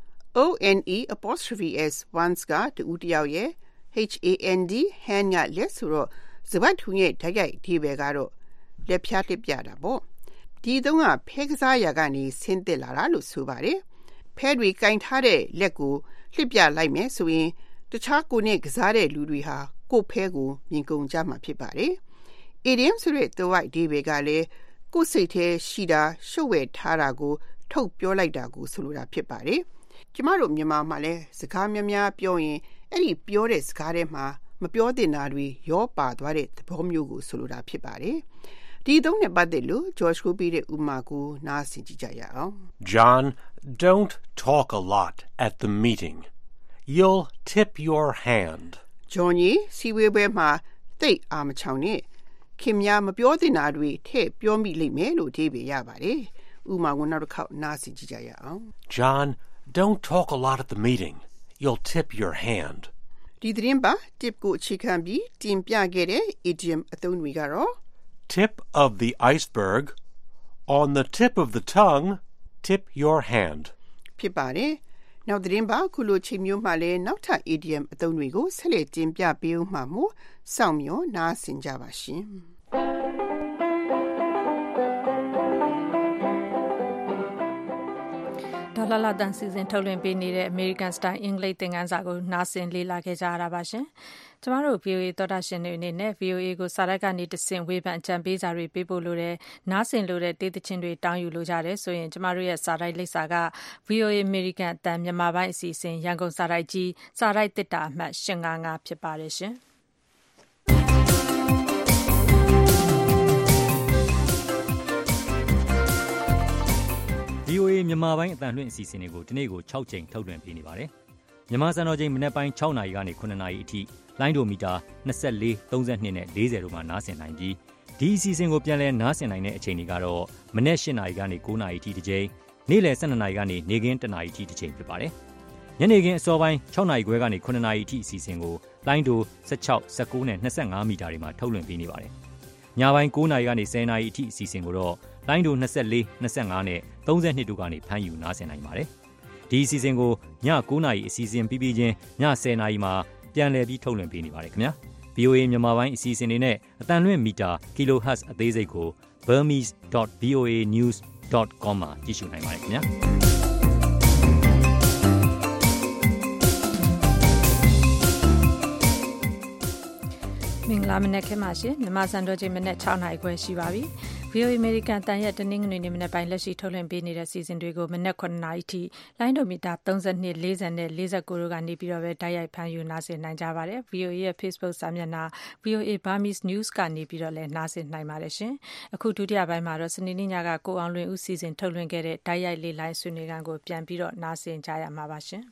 I: ONE'(s) once ကတူတယောက်ရဲ့ HAND hand ကလက်ဆိုတော့စပတ်ထုံရဲ့ဓာတ်ရိုက်ဒီပဲကတော့လက်ဖြားလှစ်ပြတာပေါ့ဒီသုံးကဖဲကစားရာကနေဆင်းသက်လာတာလို့ဆိုပါတယ်ဖဲတွေကင်ထားတဲ့လက်ကိုလှစ်ပြလိုက်မယ်ဆိုရင်တခြားကိုနဲ့ကစားတဲ့လူတွေဟာကို့ဖဲကိုမြင်ကုန်ကြမှာဖြစ်ပါတယ် idiom ဆိုတဲ့သွိုက်ဒီပဲကလည်းကိုယ်စိတ်ထဲရှိတာရှုပ်ဝဲထားတာကိုထုတ်ပြောလိုက်တာကိုဆိုလိုတာဖြစ်ပါတယ်ကျမတို့မြန်မာမှာလည်းစကားများများပြောရင်အဲ့ဒီပြောတဲ့စကားထဲမှာမပြောသင့်တာတွေရောပါသွားတဲ့သဘောမျိုးကိုဆိုလိုတာဖြစ်ပါတယ်ဒီသုံးနဲ့ပတ်သက်လို့ George Groupie ရဲ့ဥမာကိုနားဆင်ကြည့်ကြရအောင်
J: John, don't talk a lot at the meeting. You'll tip your hand.
I: John စီဝေးပွဲမှာတိတ်အာမချောင်နဲ့ခင်များမပြောသင့်တာတွေထည့်ပြောမိလိမ့်မယ်လို့ဒီပဲရပါတယ်ဥမာကိုနောက်တစ်ခေါက်နားဆင်ကြည့်ကြရအောင်
J: John, don't talk a lot at the meeting. You'll tip your hand.
I: ဒီသတင်းပါ tip ကိုအခြေခံပြီးတင်ပြခဲ့တဲ့ idiom အသုံးတွေကတော့
J: Tip of the iceberg. On the tip of the tongue, tip your hand.
I: ဖြစ်ပါတယ်နောက်သတင်းပါခုလိုချိန်မျိုးမှလည်းနောက်ထပ် idiom အသုံးတွေကိုဆက်လက်တင်ပြပေးဦးမှာမို့စောင့်မျှော်နားဆင်ကြပါရှင်
B: ဒေါ်လာလာတန်စီစဉ်ထုတ်လွှင့်ပေးနေတဲ့ American Style အင်္ဂလိပ်သင်ခန်းစာကိုနားဆင်လေ့လာခဲ့ကြရတာပါရှင်။ကျမတို့ VOA သောတာရှင်တွေအနေနဲ့ VOA ကိုစာရိုက်ကနေတဆင့်ဝေဖန်အကြံပေးစာတွေပေးပို့လို့တဲ့နားဆင်လို့တဲ့တေးသချင်းတွေတောင်းယူလို့ကြတယ်ဆိုရင်ကျမတို့ရဲ့စာရိုက်လိပ်စာက VOA American အတန်မြန်မာပိုင်းအစီအစဉ်ရန်ကုန်စာရိုက်ကြီးစာရိုက်တစ်တာအမှတ်855ဖြစ်ပါတယ်ရှင်။
C: VOA မြန်မာပိုင်းအတန်လွှင့်အစီအစဉ်တွေကိုဒီနေ့ကို6ချိန်ထုတ်လွှင့်ပေးနေပါတယ်။မြန်မာစံတော်ချိန်မနက်ပိုင်း6နာရီကနေ9နာရီအထိလိုင်းဒိုမီတာ24 32နဲ့40တို့မှာနားဆင်နိုင်ပြီးဒီအစီအစဉ်ကိုပြန်လည်နားဆင်နိုင်တဲ့အချိန်တွေကတော့မနက်8နာရီကနေ9နာရီအထိတစ်ချိန်နေ့လယ်12နာရီကနေနေ့ခင်း1နာရီအထိတစ်ချိန်ဖြစ်ပါတယ်။ညနေခင်းအစောပိုင်း6နာရီခွဲကနေ9နာရီအထိအစီအစဉ်ကိုလိုင်းဒို16 19နဲ့25မီတာတွေမှာထုတ်လွှင့်ပေးနေပါတယ်။ညပိုင်း9နာရီကနေ10နာရီအထိအစီအစဉ်ကိုတော့လိုင်းဒို24 25နဲ့32တို့ကနေဖမ်းယူနားဆင်နိုင်ပါတယ်။ဒီအစီအစဉ်ကိုည9နာရီအစီအစဉ်ပြီးပြီးချင်းည10နာရီမှာပြန်လည်ပြီးထုတ်လွှင့်ပေးနေပါတယ်ခင်ဗျာ။ VOA မြန်မာပိုင်းအစီအစဉ်တွေနဲ့အသံလွှင့်မီတာ kilohertz အသေးစိတ်ကို burmese.voanews.com မှာကြည့်ရှုနိုင်ပါတယ်ခင်ဗျာ
B: မင်္ဂလာမနက်ခင်းပါရှင်မြန်မာစံတော်ချိန်မနက်6:00 နာရီခွဲရှိပါပြီ VOA American တန်ရက်တနင်္ဂနွေနေ့မနက်ပိုင်းလက်ရှိထုတ်လွှင့်ပေးနေတဲ့စီစဉ်တွေကိုမနက်9:00 နာရီထိလိုင်းဒိုမီတာ32 40နဲ့49တို့ကနေပြီးတော့ပဲတိုက်ရိုက်ဖမ်းယူနားဆင်နိုင်ကြပါတယ် VOA ရဲ့ Facebook စာမျက်နှာ VOA Burmese News ကနေပြီးတော့လည်းနားဆင်နိုင်ပါတယ်ရှင်အခုဒုတိယပိုင်းမှာတော့စနေနေ့ညကကိုအောင်လွင်ဦးစီစဉ်ထုတ်လွှင့်ခဲ့တဲ့တိုက်ရိုက်လေးလိုင်းဆွေးနွေးခန်းကိုပြန်ပြီးတော့နားဆင်ကြရမှာပါရှင်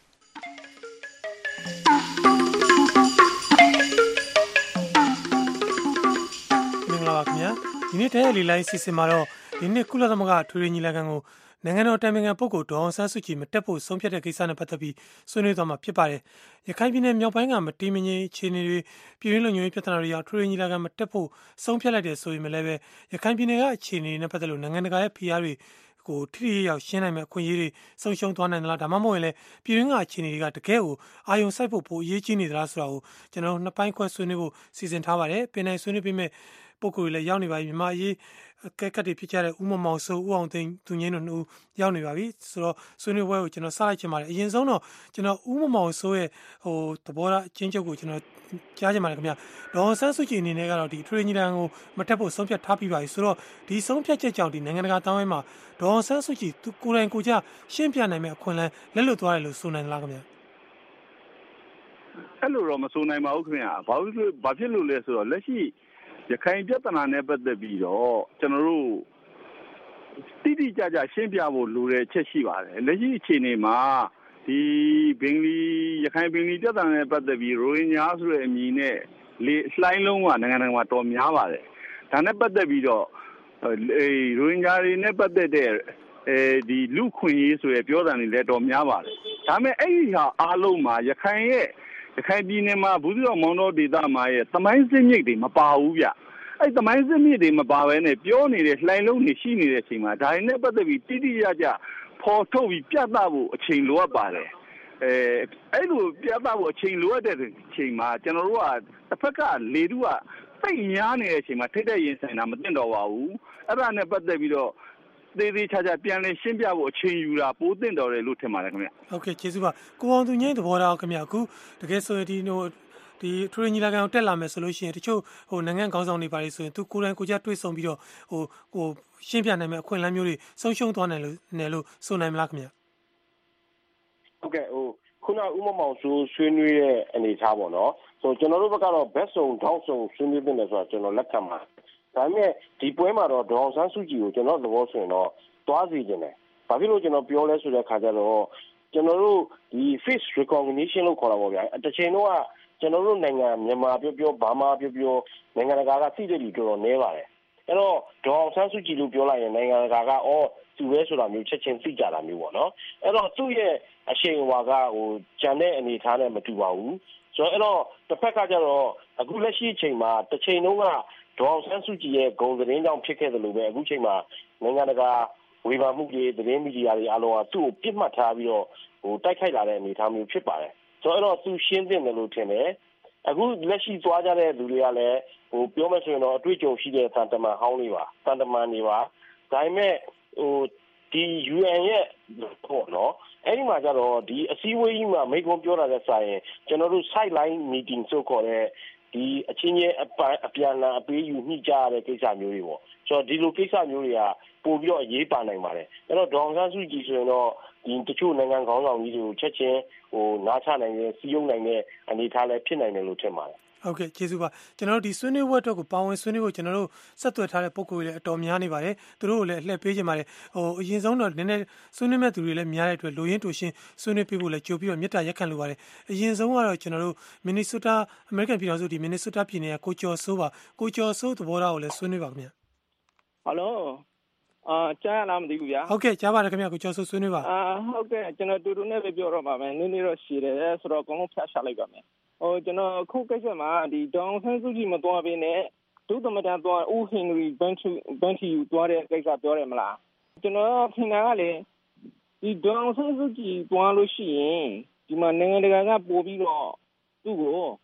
K: ပါခင်ဗျာဒီနေ့တဲ့လီလိုင်းစီစဉ်မှာတော့ဒီနေ့ကုလသမဂ္ဂထွေထွေညီလာခံကိုနိုင်ငံတော်တိုင်ပင်ခံပုဂ္ဂိုလ်ဒေါ်အောင်ဆန်းစုကြည်မတက်ဖို့ဆုံးဖြတ်တဲ့ကိစ္စနဲ့ပတ်သက်ပြီးဆွေးနွေးသွားမှာဖြစ်ပါတယ်ရခိုင်ပြည်နယ်မြောက်ပိုင်းကမတည်မငြိမ်အခြေအနေတွေပြည်တွင်းလုံခြုံရေးပြဿနာတွေကြောင့်ထွေထွေညီလာခံမတက်ဖို့ဆုံးဖြတ်လိုက်တဲ့ဆိုရင်လည်းပဲရခိုင်ပြည်နယ်ကအခြေအနေနဲ့ပတ်သက်လို့နိုင်ငံတကာရဲ့ဖိအားတွေကိုထိထိရောက်ရှင်းနိုင်မဲ့အခွင့်အရေးတွေဆုံးရှုံးသွားနိုင်သလားဒါမှမဟုတ်ရင်လည်းပြည်တွင်းကအခြေအနေတွေကတကယ်ကိုအာရုံစိုက်ဖို့ပိုအရေးကြီးနေသလားဆိုတာကိုကျွန်တော်တို့နှစ်ပိုင်းခွဲဆွေးနွေးဖို့စီစဉ်ထားပါတယ်ပင်နိုင်ဆွေးနွေးပြီးမဲ့ပုဂ္ဂိုလ်တွေလည်းရောက်နေပါပြီမြန်မာအရေးကဲကတ်တွေဖြစ်ကြတဲ့ဦးမောင်စိုးဦးအောင်သိန်းသူငင်းတို့နှစ်ဦးရောက်နေပါပြီဆိုတော့ဆွေးနွေးပွဲကိုကျွန်တော်စလိုက်ချင်ပါတယ်အရင်ဆုံးတော့ကျွန်တော်ဦးမောင်စိုးရဲ့သဘောထားအချင်းချုပ်ကိုကျွန်တော်ကြားချင်ပါတယ်ခင်ဗျာဒေါ်အောင်ဆန်းစုကြည်အနေနဲ့ကတော့ဒီထွေထွေညီလာခံကိုမတက်ဖို့ဆုံးဖြတ်ထားပြီးပါပြီဆိုတော့ဒီဆုံးဖြတ်ချက်ကြောင့်ဒီနိုင်ငံတကာတောင်းဝဲမှာဒေါ်အောင်ဆန်းစုကြည်သူကိုယ်တိုင်ကိုကြရှင်းပြနိုင်မဲ့အခွင့်အလမ်းလက်လွတ်သွားတယ်လို့ဆိုနိုင်လားခင်ဗျာ
L: အဲ့လိုတော့မဆိုနိုင်ပါဘူးခင်ဗျာဘာဖြစ်လို့လဲဆိုတော့လက်ရှိရခိုင်ပြဿနာနဲ့ပတ်သက်ပြီးတော့ကျွန်တော်တို့တိတိကျကျရှင်းပြဖို့လိုတဲ့အချက်ရှိပါတယ်လက်ရှိအခြေအနေမှာဒီဘင်္ဂလီရခိုင်ဘင်္ဂလီပြဿနာနဲ့ပတ်သက်ပြီးရိုဟင်ဂျာဆိုတဲ့အမည်နဲ့လေလှိုင်းလုံးကနိုင်ငံတကာမှာတော်များပါတယ်ဒါနဲ့ပတ်သက်ပြီးတော့ရိုဟင်ဂျာတွေနဲ့ပတ်သက်တဲ့ဒီလူခွင့်ရေးဆိုရပြောတာတွေလည်းတော်များပါတယ်ဒါပေမဲ့အဲ့ဒီဟာအားလုံးမှာရခိုင်ပြည်နယ်မှာဘူးသီးတောင်မောင်တောဒေသမှာရဲ့သမိုင်းစစ်မြစ်တွေမပါဘူးဗျအဲ့သမိုင်းစစ်မြစ်တွေမပါဘဲနဲ့ပြောနေတဲ့လှိုင်းလုံးတွေရှိနေတဲ့အချိန်မှာဒါတွေနဲ့ပတ်သက်ပြီးတိတိကျကျပေါ်ထုတ်ပြီးပြသဖို့အချိန်လိုအပ်ပါတယ်အဲ့လိုပြသဖို့အချိန်လိုအပ်တဲ့အချိန်မှာကျွန်တော်တို့ကတစ်ဖက်ကလေတုကပိတ်များနေတဲ့အချိန်မှာထိတဲ့ရင်ဆိုင်တာမသိတော့ပါဘူးအဲ့ဒါနဲ့ပတ်သက်ပြီးတော့သေးသေးချာချာပြန်လည်ရှင်းပြဖို့အချိန်ယူတာပိုသင့်တော်တယ်လို့ထင်ပါတယ်ခင်ဗျ
K: ဟုတ်ကဲ့ကျေးဇူးပါကိုအောင်သူငိမ့်သဘောထားခင်ဗျအခုတကယ်ဆိုရင်ဒီထွေထွေညီလာခံကိုတက်လာမယ်ဆိုလို့ရှိရင်တချို့နိုင်ငံခေါင်းဆောင်တွေပါလေဆိုရင်သူကိုယ်တိုင်ကိုကြတွေ့ဆုံပြီးတော့ရှင်းပြနိုင်မယ့်အခွင့်အလမ်းမျိုးတွေဆုံးရှုံးသွားနိုင်လို့ဆိုနိုင်မလားခင်ဗျ
M: ဟုတ်ကဲ့ခုနဦးမောင်စိုးဆွေးနွေးတဲ့အနေအထားပေါ့နော်ဆိုကျွန်တော်တို့ဘက်ကတော့ဘက်စုံထောက်စုံဆွေးနွေးနေတယ်ဆိုတော့ကျွန်တော်လက်ခံပါဒါပေမဲ့ဒီပွဲမှာတော့ဒေါ်အောင်ဆန်းစုကြည်ကိုကျွန်တော်သဘောဆိုရင်တော့တွားစီခြင်းတယ်ဘာဖြစ်လို့ကျွန်တော်ပြောလဲဆိုတဲ့ခါကျတော့ကျွန်တော်တို့ဒီ face recognition လို့ခေါ်တာပေါ့ဗျာတစ်ချိန်တော့ကျွန်တော်တို့နိုင်ငံမြန်မာပြောဘာမှပြောနိုင်ငံတကာကသိတဲ့လူတော်တော်နည်းပါတယ်အဲ့တော့ဒေါ်အောင်ဆန်းစုကြည်လို့ပြောလိုက်ရင်နိုင်ငံတကာကသူပဲဆိုတာမျိုးချက်ချင်းသိကြတာမျိုးပေါ့နော်အဲ့တော့သူ့ရဲ့အရှိန်အဝါကဂျန်တဲ့အနေထားနဲ့မတူပါဘူးဆိုတော့အဲ့တော့တစ်ဖက်ကကျတော့အခုလက်ရှိအချိန်မှာတစ်ချိန်လုံးကဒေါ်အောင်ဆန်းစုကြည်ရဲ့ဂုဏ်သတင်းကြောင့်ဖြစ်ခဲ့တယ်လို့ပဲအခုချိန်မှာနိုင်ငံတကာဝေဖန်မှုတွေသတင်းမီဒီယာတွေအားလုံးကသူ့ကိုပြစ်မှတ်ထားပြီးတော့တိုက်ခိုက်လာတဲ့အနေအထားမျိုးဖြစ်ပါတယ်ဆိုတော့သူရှင်းသင့်တယ်လို့ထင်တယ်အခုလက်ရှိသွားကြတဲ့လူတွေကလည်းပြောမယ်ဆိုရင်တော့အတွေ့အကြုံရှိတဲ့တန်တမန်ဟောင်းတွေပါတန်တမန်တွေပါဒါပေမဲ့ဒီ UN ရဲ့ပေါ့နော်အဲ့ဒီမှာကျတော့ဒီအစည်းအဝေးကြီးမှာမိန့်ခွန်းပြောတာတဲ့ဆိုင်ရင်ကျွန်တော်တို့ sideline meeting ဆိုခေါ်တဲ့ဒီအချင်းချင်းအပြန်အလှန်အပေးယူညှိကြရတဲ့ကိစ္စမျိုးတွေပေါ့ဆိုတော့ဒီလိုကိစ္စမျိုးတွေကပို့ပြီးတော့အရေးပါနိုင်ပါတယ်အဲ့တော့ဒေါ်အောင်ဆန်းစုကြည်ဆိုရင်တော့ဒီတချို့နိုင်ငံခေါင်းဆောင်ကြီးတွေကိုချက်ချင်းနားချနိုင်တဲ့စီးရုံနိုင်တဲ့အနေအထားလည်းဖြစ်နိုင်တယ်လို့ထင်ပါတယ်
K: ဟုတ်ကဲ့ကျေးဇူးပါကျွန်တော်တို့ဒီဆွေးနွေးပွဲအတွက်ကိုပါဝင်ဆွေးနွေးဖို့ကျွန်တော်တို့ဆက်သွယ်ထားတဲ့ပုံကိုယ်တွေလည်းအတော်များနေပါတယ်သူတို့ကိုလည်းအလှည့်ပေးကြပါတယ်အရင်ဆုံးတော့နည်းနည်းဆွေးနွေးမဲ့သူတွေလည်းများတဲ့အတွက်လိုရင်းတူရှင်းဆွေးနွေးပေးဖို့လည်းကြိုပြီးတော့မြစ်တာရက်ခံလိုပါတယ်အရင်ဆုံးကတော့ကျွန်တော်တို့မင်နီဆိုးတာအမေရိကန်ပြည်ထောင်စုဒီမင်နီဆိုးတာပြည်နယ်ကကိုကျော်စိုးပါကိုကျော်စိုးသဘောထားကိုလည်းဆွေးနွေးပါခင်ဗျ
N: ဟယ်လိုကြားရလားမသိဘူးဗျာ
K: ဟုတ်ကဲ့ကြားပါတယ်ခင်ဗျကိုကျော်စိုးဆွေးနွေးပါ
N: ဟုတ်ကဲ့ကျွန်တော်တူတူနဲ့ပဲပြောတော့ပါမယ်နည်းနည်းတော့ရှည်တယ်ဆိုတော့အကုန်လုံးဖျက်ချလိုက်ပါမယ်ကျွန်တော်ခုကိစ္စမှာဒီဒေါအောင်ဆန်းစုကြည်မသွားဘဲနဲ့ဒုသမတန်သွားဦးဟင်နရီဘန်ထီယူသွားတဲ့ကိစ္စပြောတယ်မလားကျွန်တော်ထင်တာကလေဒီဒေါအောင်ဆန်းစုကြည်သွားလို့ရှိရင်ဒီမှာနိုင်ငံတကာကပို့ပြီးတော့သူ့ကို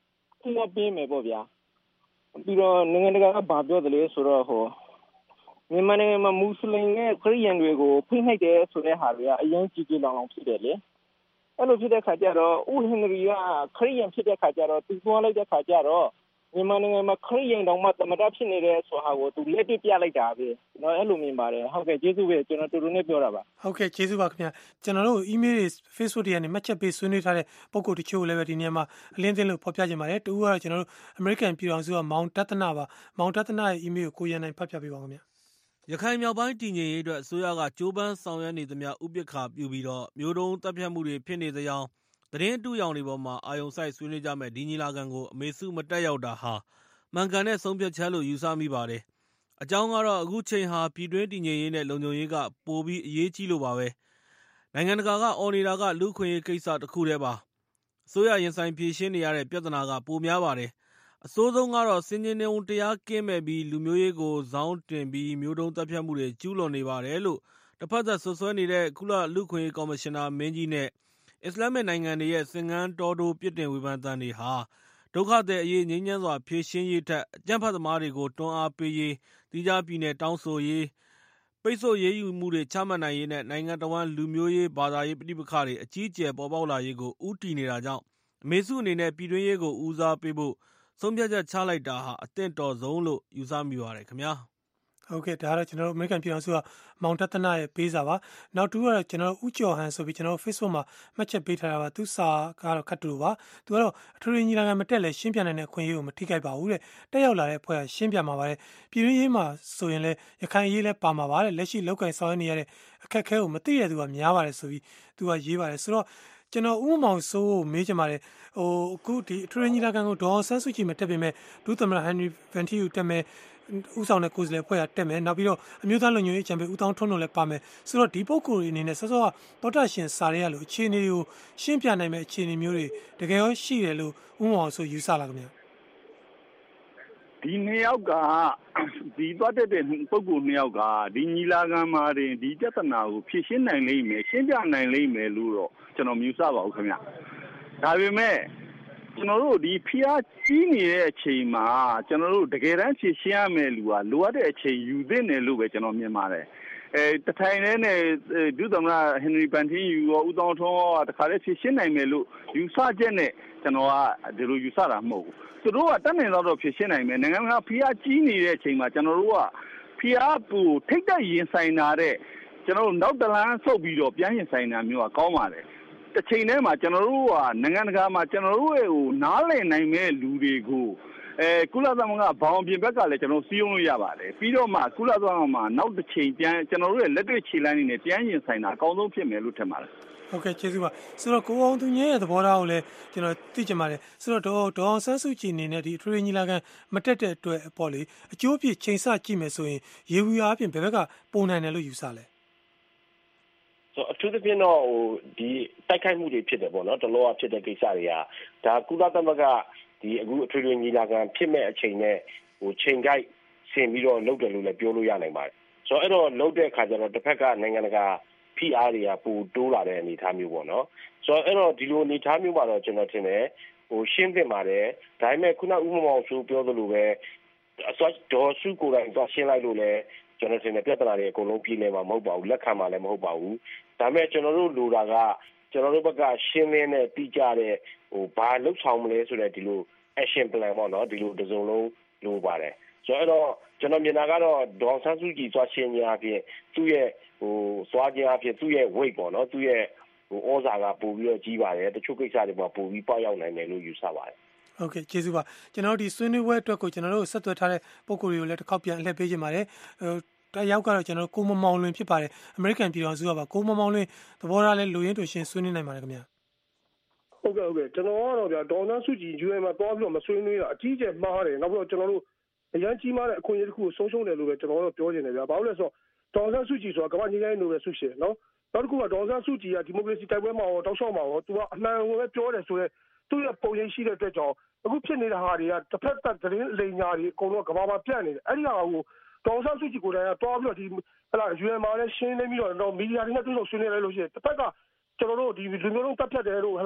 N: ပြောပေးမယ်ပေါ့ဗျာပြီးတော့နိုင်ငံတကာကဘာပြောတယ်လဲဆိုတော့မြန်မာနိုင်ငံမှာမွတ်စလင်နဲ့ခရစ်ယာန်တွေကိုဖိနှိပ်တယ်ဆိုတဲ့ဟာတွေကအရင်ကြီးလောင်ဖြစ်တယ်လေအဲ့လိုဖြစ်တဲ့ခါကျတော့ဦးဟင်နရီကခရစ်ယာန်ဖြစ်တဲ့ခါကျတော့သူသွားလိုက်တဲ့ခါကျတော့မြန်မာနိုင်ငံမှာခရစ်ယာန်တောင်မှသမတဖြစ်နေတဲ့ဆိုဟာကိုသူလက်တွေ့ပြလိုက်တာပဲကျွန်တော်အဲ့လိုမြင်ပါတယ်ဟုတ်ကဲ့ကျေးဇူးပဲကျွန်တော်တူတူနဲ့ပြောတာပါ
K: ဟုတ်ကဲ့ကျေးဇူးပါခင်ဗျာကျွန်တော်တို့ email တွေ Facebook တွေကနေမှတ်ချက်ပေးဆွေးနွေးထားတဲ့ပုံကိုတချို့လည်းပဲဒီနေရာမှာအလင်းသင်းလို့ဖော်ပြခြင်းပါတယ်တူကတော့ကျွန်တော်တို့ American ပြည်ထောင်စုကမောင်တသနာပါမောင်တသနာရဲ့ email ကိုကိုရန်နိုင်ဖတ်ပြပေးပါဦးခင်ဗျာ
O: ရခိုင်မြောက်ပိုင်းတည်ငြိမ်ရေးအတွက်အစိုးရကကြိုးပမ်းဆောင်ရွက်နေသမျှဥပက္ခပြုပြီးတော့မျိုးတုံးတပ်ဖြတ်မှုတွေဖြစ်နေသကြောင်းသတင်းတူရောင်တွေပေါ်မှာအာယုံဆိုင်ဆွေးနွေးကြမဲ့ဒီညီလာခံကိုအမေစုမတက်ရောက်တာဟာမှန်ကန်တဲ့ဆုံးဖြတ်ချက်လို့ယူဆမိပါတယ်။အကြောင်းကတော့အခုချိန်ဟာပြည်တွင်းတည်ငြိမ်ရေးနဲ့လုံခြုံရေးကပိုပြီးအရေးကြီးလို့ပါပဲ။နိုင်ငံတကာကအော်နေတာကလူခွင့်ရေးကိစ္စတစ်ခုတည်းပါ။အစိုးရရင်ဆိုင်ဖြေရှင်းနေရတဲ့ပြဿနာကပိုများပါတယ်။အစိုးဆုံးကတော့စင်ကြင်နေုံတရားကင်းမဲ့ပြီးလူမျိုးရေးကိုဇောင်းတင်ပြီးမျိုးတုံးတပ်ဖြတ်မှုတွေကျူးလွန်နေပါတယ်လို့တစ်ဖက်သက်ဆွဆွဲနေတဲ့ကုလလူခွင့်ရေးကော်မရှင်နာမင်းကြီးနဲ့အစ္စလာမစ်နိုင်ငံတွေရဲ့စင်ကန်းတော်တိုးပြစ်တင်ဝေဖန်သံတွေဟာဒုက္ခသည်အရေးငြိမ်းချမ်းစွာဖြေရှင်းရေးထက်အကြမ်းဖက်သမားတွေကိုတွန်းအားပေးရေးသီးခြားပြည်နယ်တောင်းဆိုရေးပိတ်ဆို့ရေးယူမှုတွေချမှတ်နိုင်ရေးနဲ့နိုင်ငံတော်ဝန်လူမျိုးရေးဘာသာရေးပဋိပက္ခတွေအကြီးအကျယ်ပေါ်ပေါက်လာရေးကိုဥတီနေတာကြောင့်အမေစုအနေနဲ့ပြည်တွင်းရေးကိုဦးစားပေးဖို့ဆုံးဖြတ်ချက်ချလိုက်တာဟာအသင့်တော်ဆုံးလို့ယူဆမိပါတယ်ခင်ဗျာ
K: ဟုတ်ကဲ့ဒါကတော့ကျွန်တော်တို့ American ပြည်အောင်စုကမောင်တသနာရဲ့ပေးစာပါနောက်တူကတော့ကျွန်တော်တို့ဥကျော်ဟန်ဆိုပြီးကျွန်တော်တို့ Facebook မှာမှတ်ချက်ပေးထားတာပါသူစာကတော့ခတ်တူပါသူကတော့အထွေထွေညီလာခံမတက်လဲရှင်းပြနိုင်တဲ့အခွင့်အရေးကိုမထိခိုက်ပါဘူးတဲ့တက်ရောက်လာတဲ့အဖွဲ့ကရှင်းပြမှာပါတယ်ပြည်တွင်းရေးမှာဆိုရင်လဲရခိုင်ရေးလဲပါမှာပါတဲ့လက်ရှိလောက်ကင်ဆောင်ရွက်နေရတဲ့အခက်အခဲကိုမသိရတဲ့သူကများပါတယ်ဆိုပြီးသူကရေးပါတယ်ဆိုတော့ကျွန်တော်ဥမောင်စိုးကိုမေးချင်ပါတယ်အခုဒီအထွေထွေညီလာခံကိုဒေါ်ဆန်းစုကြည်မတက်ပေမဲ့ဒုသမ္မတဟန်နရီဗန်တီယူတက်မယ်ဦးဆောင်တဲ့ကိုယ်စားလှယ်အဖွဲ့ကတက်မယ်နောက်ပြီးတော့အမျိုးသားလုံခြုံရေးအကြံပေးဦးတောင်းထွန်းတို့လည်းပါမယ်ဆိုတော့ဒီပုဂ္ဂိုလ်တွေအနေနဲ့စောစောကတောတာရှင်စာရဲရလို့အခြေအနေတွေကိုရှင်းပြနိုင်မဲ့အခြေအနေမျိုးတွေတကယ်ရောရှိတယ်လို့ဦးမောင်ဆိုယူဆလာခင်ဗျာ
L: ဒီနှစ်ယောက်ကဒီသွားတဲ့ပုဂ္ဂိုလ်နှစ်ယောက်ကဒီညီလာခံမှာတင်ဒီပြဿနာကိုဖြေရှင်းနိုင်လိမ့်မယ်ရှင်းပြနိုင်လိမ့်မယ်လို့တော့ကျွန်တော်မြင်ဆပါဘူးခင်ဗျာဒါပေမဲ့ကျွန်တော်တို့ဒီဖိအားကြီးနေတဲ့အချိန်မှာကျွန်တော်တို့တကယ်တမ်းဖြေရှင်းရမယ်လူကလိုအပ်တဲ့အချိန်ယူသင့်တယ်လို့ပဲကျွန်တော်မြင်ပါတယ်တထိုင်နဲ့ဒုသမ္မတဟင်နရီဗန်တီယူရောဦးတောင်းထွန်းရောတခါတည်းဖြေရှင်းနိုင်မယ်လို့ယူဆချက်နဲ့ကျွန်တော်ကဒီလိုယူဆတာမဟုတ်ဘူးသူတို့ကတတ်နိုင်တော့ဖြေရှင်းနိုင်မယ်နိုင်ငံကဖိအားကြီးနေတဲ့အချိန်မှာကျွန်တော်တို့ကဖိအားပူထိတ်တက်ရင်ဆိုင်တာတဲ့ကျွန်တော်တို့နောက်တလန်းဆုတ်ပြီးတော့ပြန်ရင်ဆိုင်တာမျိုးကကောင်းပါတယ်တစ်ချိန်တည်းမှာကျွန်တော်တို့ကနိုင်ငံတကာမှာကျွန်တော်တို့ရဲ့ဟိုနားလည်နိုင်မဲ့လူတွေကိုကုလသမဂ္ဂဘောင်ပြင်ဘက်ကလည်းကျွန်တော်စီးရုံးလို့ရပါတယ်ပြီးတော့မှကုလသမဂ္ဂမှာနောက်တစ်ချိန်ပြန်ကျွန်တော်တို့ရဲ့လက်တွေ့ခြေလှမ်းနေနဲ့ပြန်ရင်ဆိုင်တာအကောင်းဆုံးဖြစ်မယ်လို့ထင်ပါတယ်
K: ဟုတ်ကဲ့ကျေးဇူးပါဆိုတော့ကိုအောင်သူငယ်ရဲ့သဘောထားကိုလည်းကျွန်တော်သိချင်ပါတယ်ဆိုတော့ဒေါအောင်ဆန်းစုကြည်အနေနဲ့ဒီအထွေထွေညီလာခံမတက်တဲ့အတွက်ပေါ့လေအကျိုးပြချိန်ဆကြည့်မယ်ဆိုရင်ရေဝီအားဖြင့်ဘယ်ဘက်ကပုံနိုင်တယ်လို့ယူဆလဲ
M: ဆိုအထူးသဖြင့်တော့ဒီတိုက်ခိုက်မှုတွေဖြစ်တယ်ပေါ့နော်တလောကဖြစ်တဲ့ကိစ္စတွေကဒါကုလသမဂ္ဂဒီအခုအထွေထွေညီလာခံဖြစ်မဲ့အချိန်နဲ့ချိန်ကိုက်ဆင်ပြီးတော့လုပ်တယ်လို့လည်းပြောလို့ရနိုင်ပါတယ်ဆိုတော့အဲ့တော့လုပ်တဲ့အခါကျတော့တစ်ဖက်ကနိုင်ငံတကာဖိအားတွေကပိုတိုးလာတဲ့အနေအထားမျိုးပေါ့နော်ဆိုတော့အဲ့တော့ဒီလိုအနေအထားမျိုးမှာတော့ကျွန်တော်ထင်တယ်ရှင်းသင့်ပါတယ်ဒါပေမဲ့ခုနဥမမောင်ဆိုပြောသလိုပဲအစောဒေါ်စုကိုယ်တိုင်သွားရှင်းလိုက်လို့လည်းကျွန်တော်ထင်တယ်ပြဿနာတွေအကုန်လုံးပြည်နေမှာမဟုတ်ပါဘူးလက်ခံမှာလည်းမဟုတ်ပါဘူးဒါပေမဲ့ကျွန်တော်တို့လိုတာကကျွန်တော်တို့ဘက်ကရှင်းလင်းတဲ့တိကျတဲ့ဘာလှုပ်ဆောင်မလဲဆိုတဲ့ဒီလို action plan ပေါ့နော်ဒီလိုတစ်စုံလုံးလိုပါတယ်ဆိုတော့ကျွန်တော်မြင်တာကတော့ဒေါ်ဆန်းစုကြည်သွားရှင်းခြင်းအပြင်သူ့ရဲ့သွားခြင်းအပြင်သူ့ရဲ့ weight ပေါ့နော်သူ့ရဲ့ဩဇာကပိုပြီးတော့ကြီးပါတယ်တချို့ကိစ္စတွေမှာပိုပြီးပေါက်ရောက်နိုင်တယ်လို့ယူဆပါတယ်
K: ဟုတ်ကဲ့ကျေးဇူးပါကျွန်တော်တို့ဒီဆွေးနွေးပွဲအတွက်ကိုကျွန်တော်တို့ဆက်သွယ်ထားတဲ့ပုံကိုယ်တွေကိုလည်းတစ်ခေါက်ပြန်အလှည့်ပေးခြင်းပါတယ်တယောက်ကတော့ကျွန်တော်ကိုမမောင်လွင်ဖြစ်ပါတယ်အမေရိကန်ပြည်တော်စုကပါကိုမမောင်လွင်သဘောထားလဲလူရင်းတူရှင်းဆွေးနွေးနိုင်ပါတယ်ခင်ဗျာ
P: ဟုတ်ကဲ့ကျွန်တော်ကတော့ဗျာဒေါ်နာစုကြည် UN မှာတွားပြီးတော့မဆွေးနွေးတာအကြီးကျယ်မှားတယ်နောက်ပြီးတော့ကျွန်တော်တို့အရန်ကြီးမားတဲ့အခွင့်အရေးတစ်ခုကိုဆုံးရှုံးတယ်လို့ပဲကျွန်တော်တို့ပြောနေတယ်ဗျာဘာလို့လဲဆိုတော့ဒေါ်နာစုကြည်ဆိုတာကမ္ဘာညီတိုင်းလိုပဲဆုရှင်နော်နောက်တစ်ခုကဒေါ်နာစုကြည်ကဒီမိုကရေစီတိုက်ပွဲမှာတောက်လျှောက်မှာရောသူကအမှန်ကိုပဲပြောတယ်ဆိုတော့သူ့ရဲ့ပုံရိပ်ရှိတဲ့အတွက်ကြောင့်အခုဖြစ်နေတဲ့ဟာတွေကတစ်ဖက်သက်သတင်းလိမ်ညာတွေအကုန်လုံးကမ္ဘာမှာပြန့်နေတယ်အဲ့ဒီဟာကိုဒေါ်ဆန်းစုကြည်ကိုယ်တိုင်ကတွားပြီးတော့ဒီဟလာ UN မှာလည်းရှင်းနေပြီးတော့မီဒီယာတွေနဲ့တွေ့ဆုံဆွေးနွေးလိုက်လို့ရှိရင်တစ်ဖက်ကကျွန်တော်တို့ဒီလူမျိုးလုံးတက်ဖြတ်တယ်လို့ဟလာ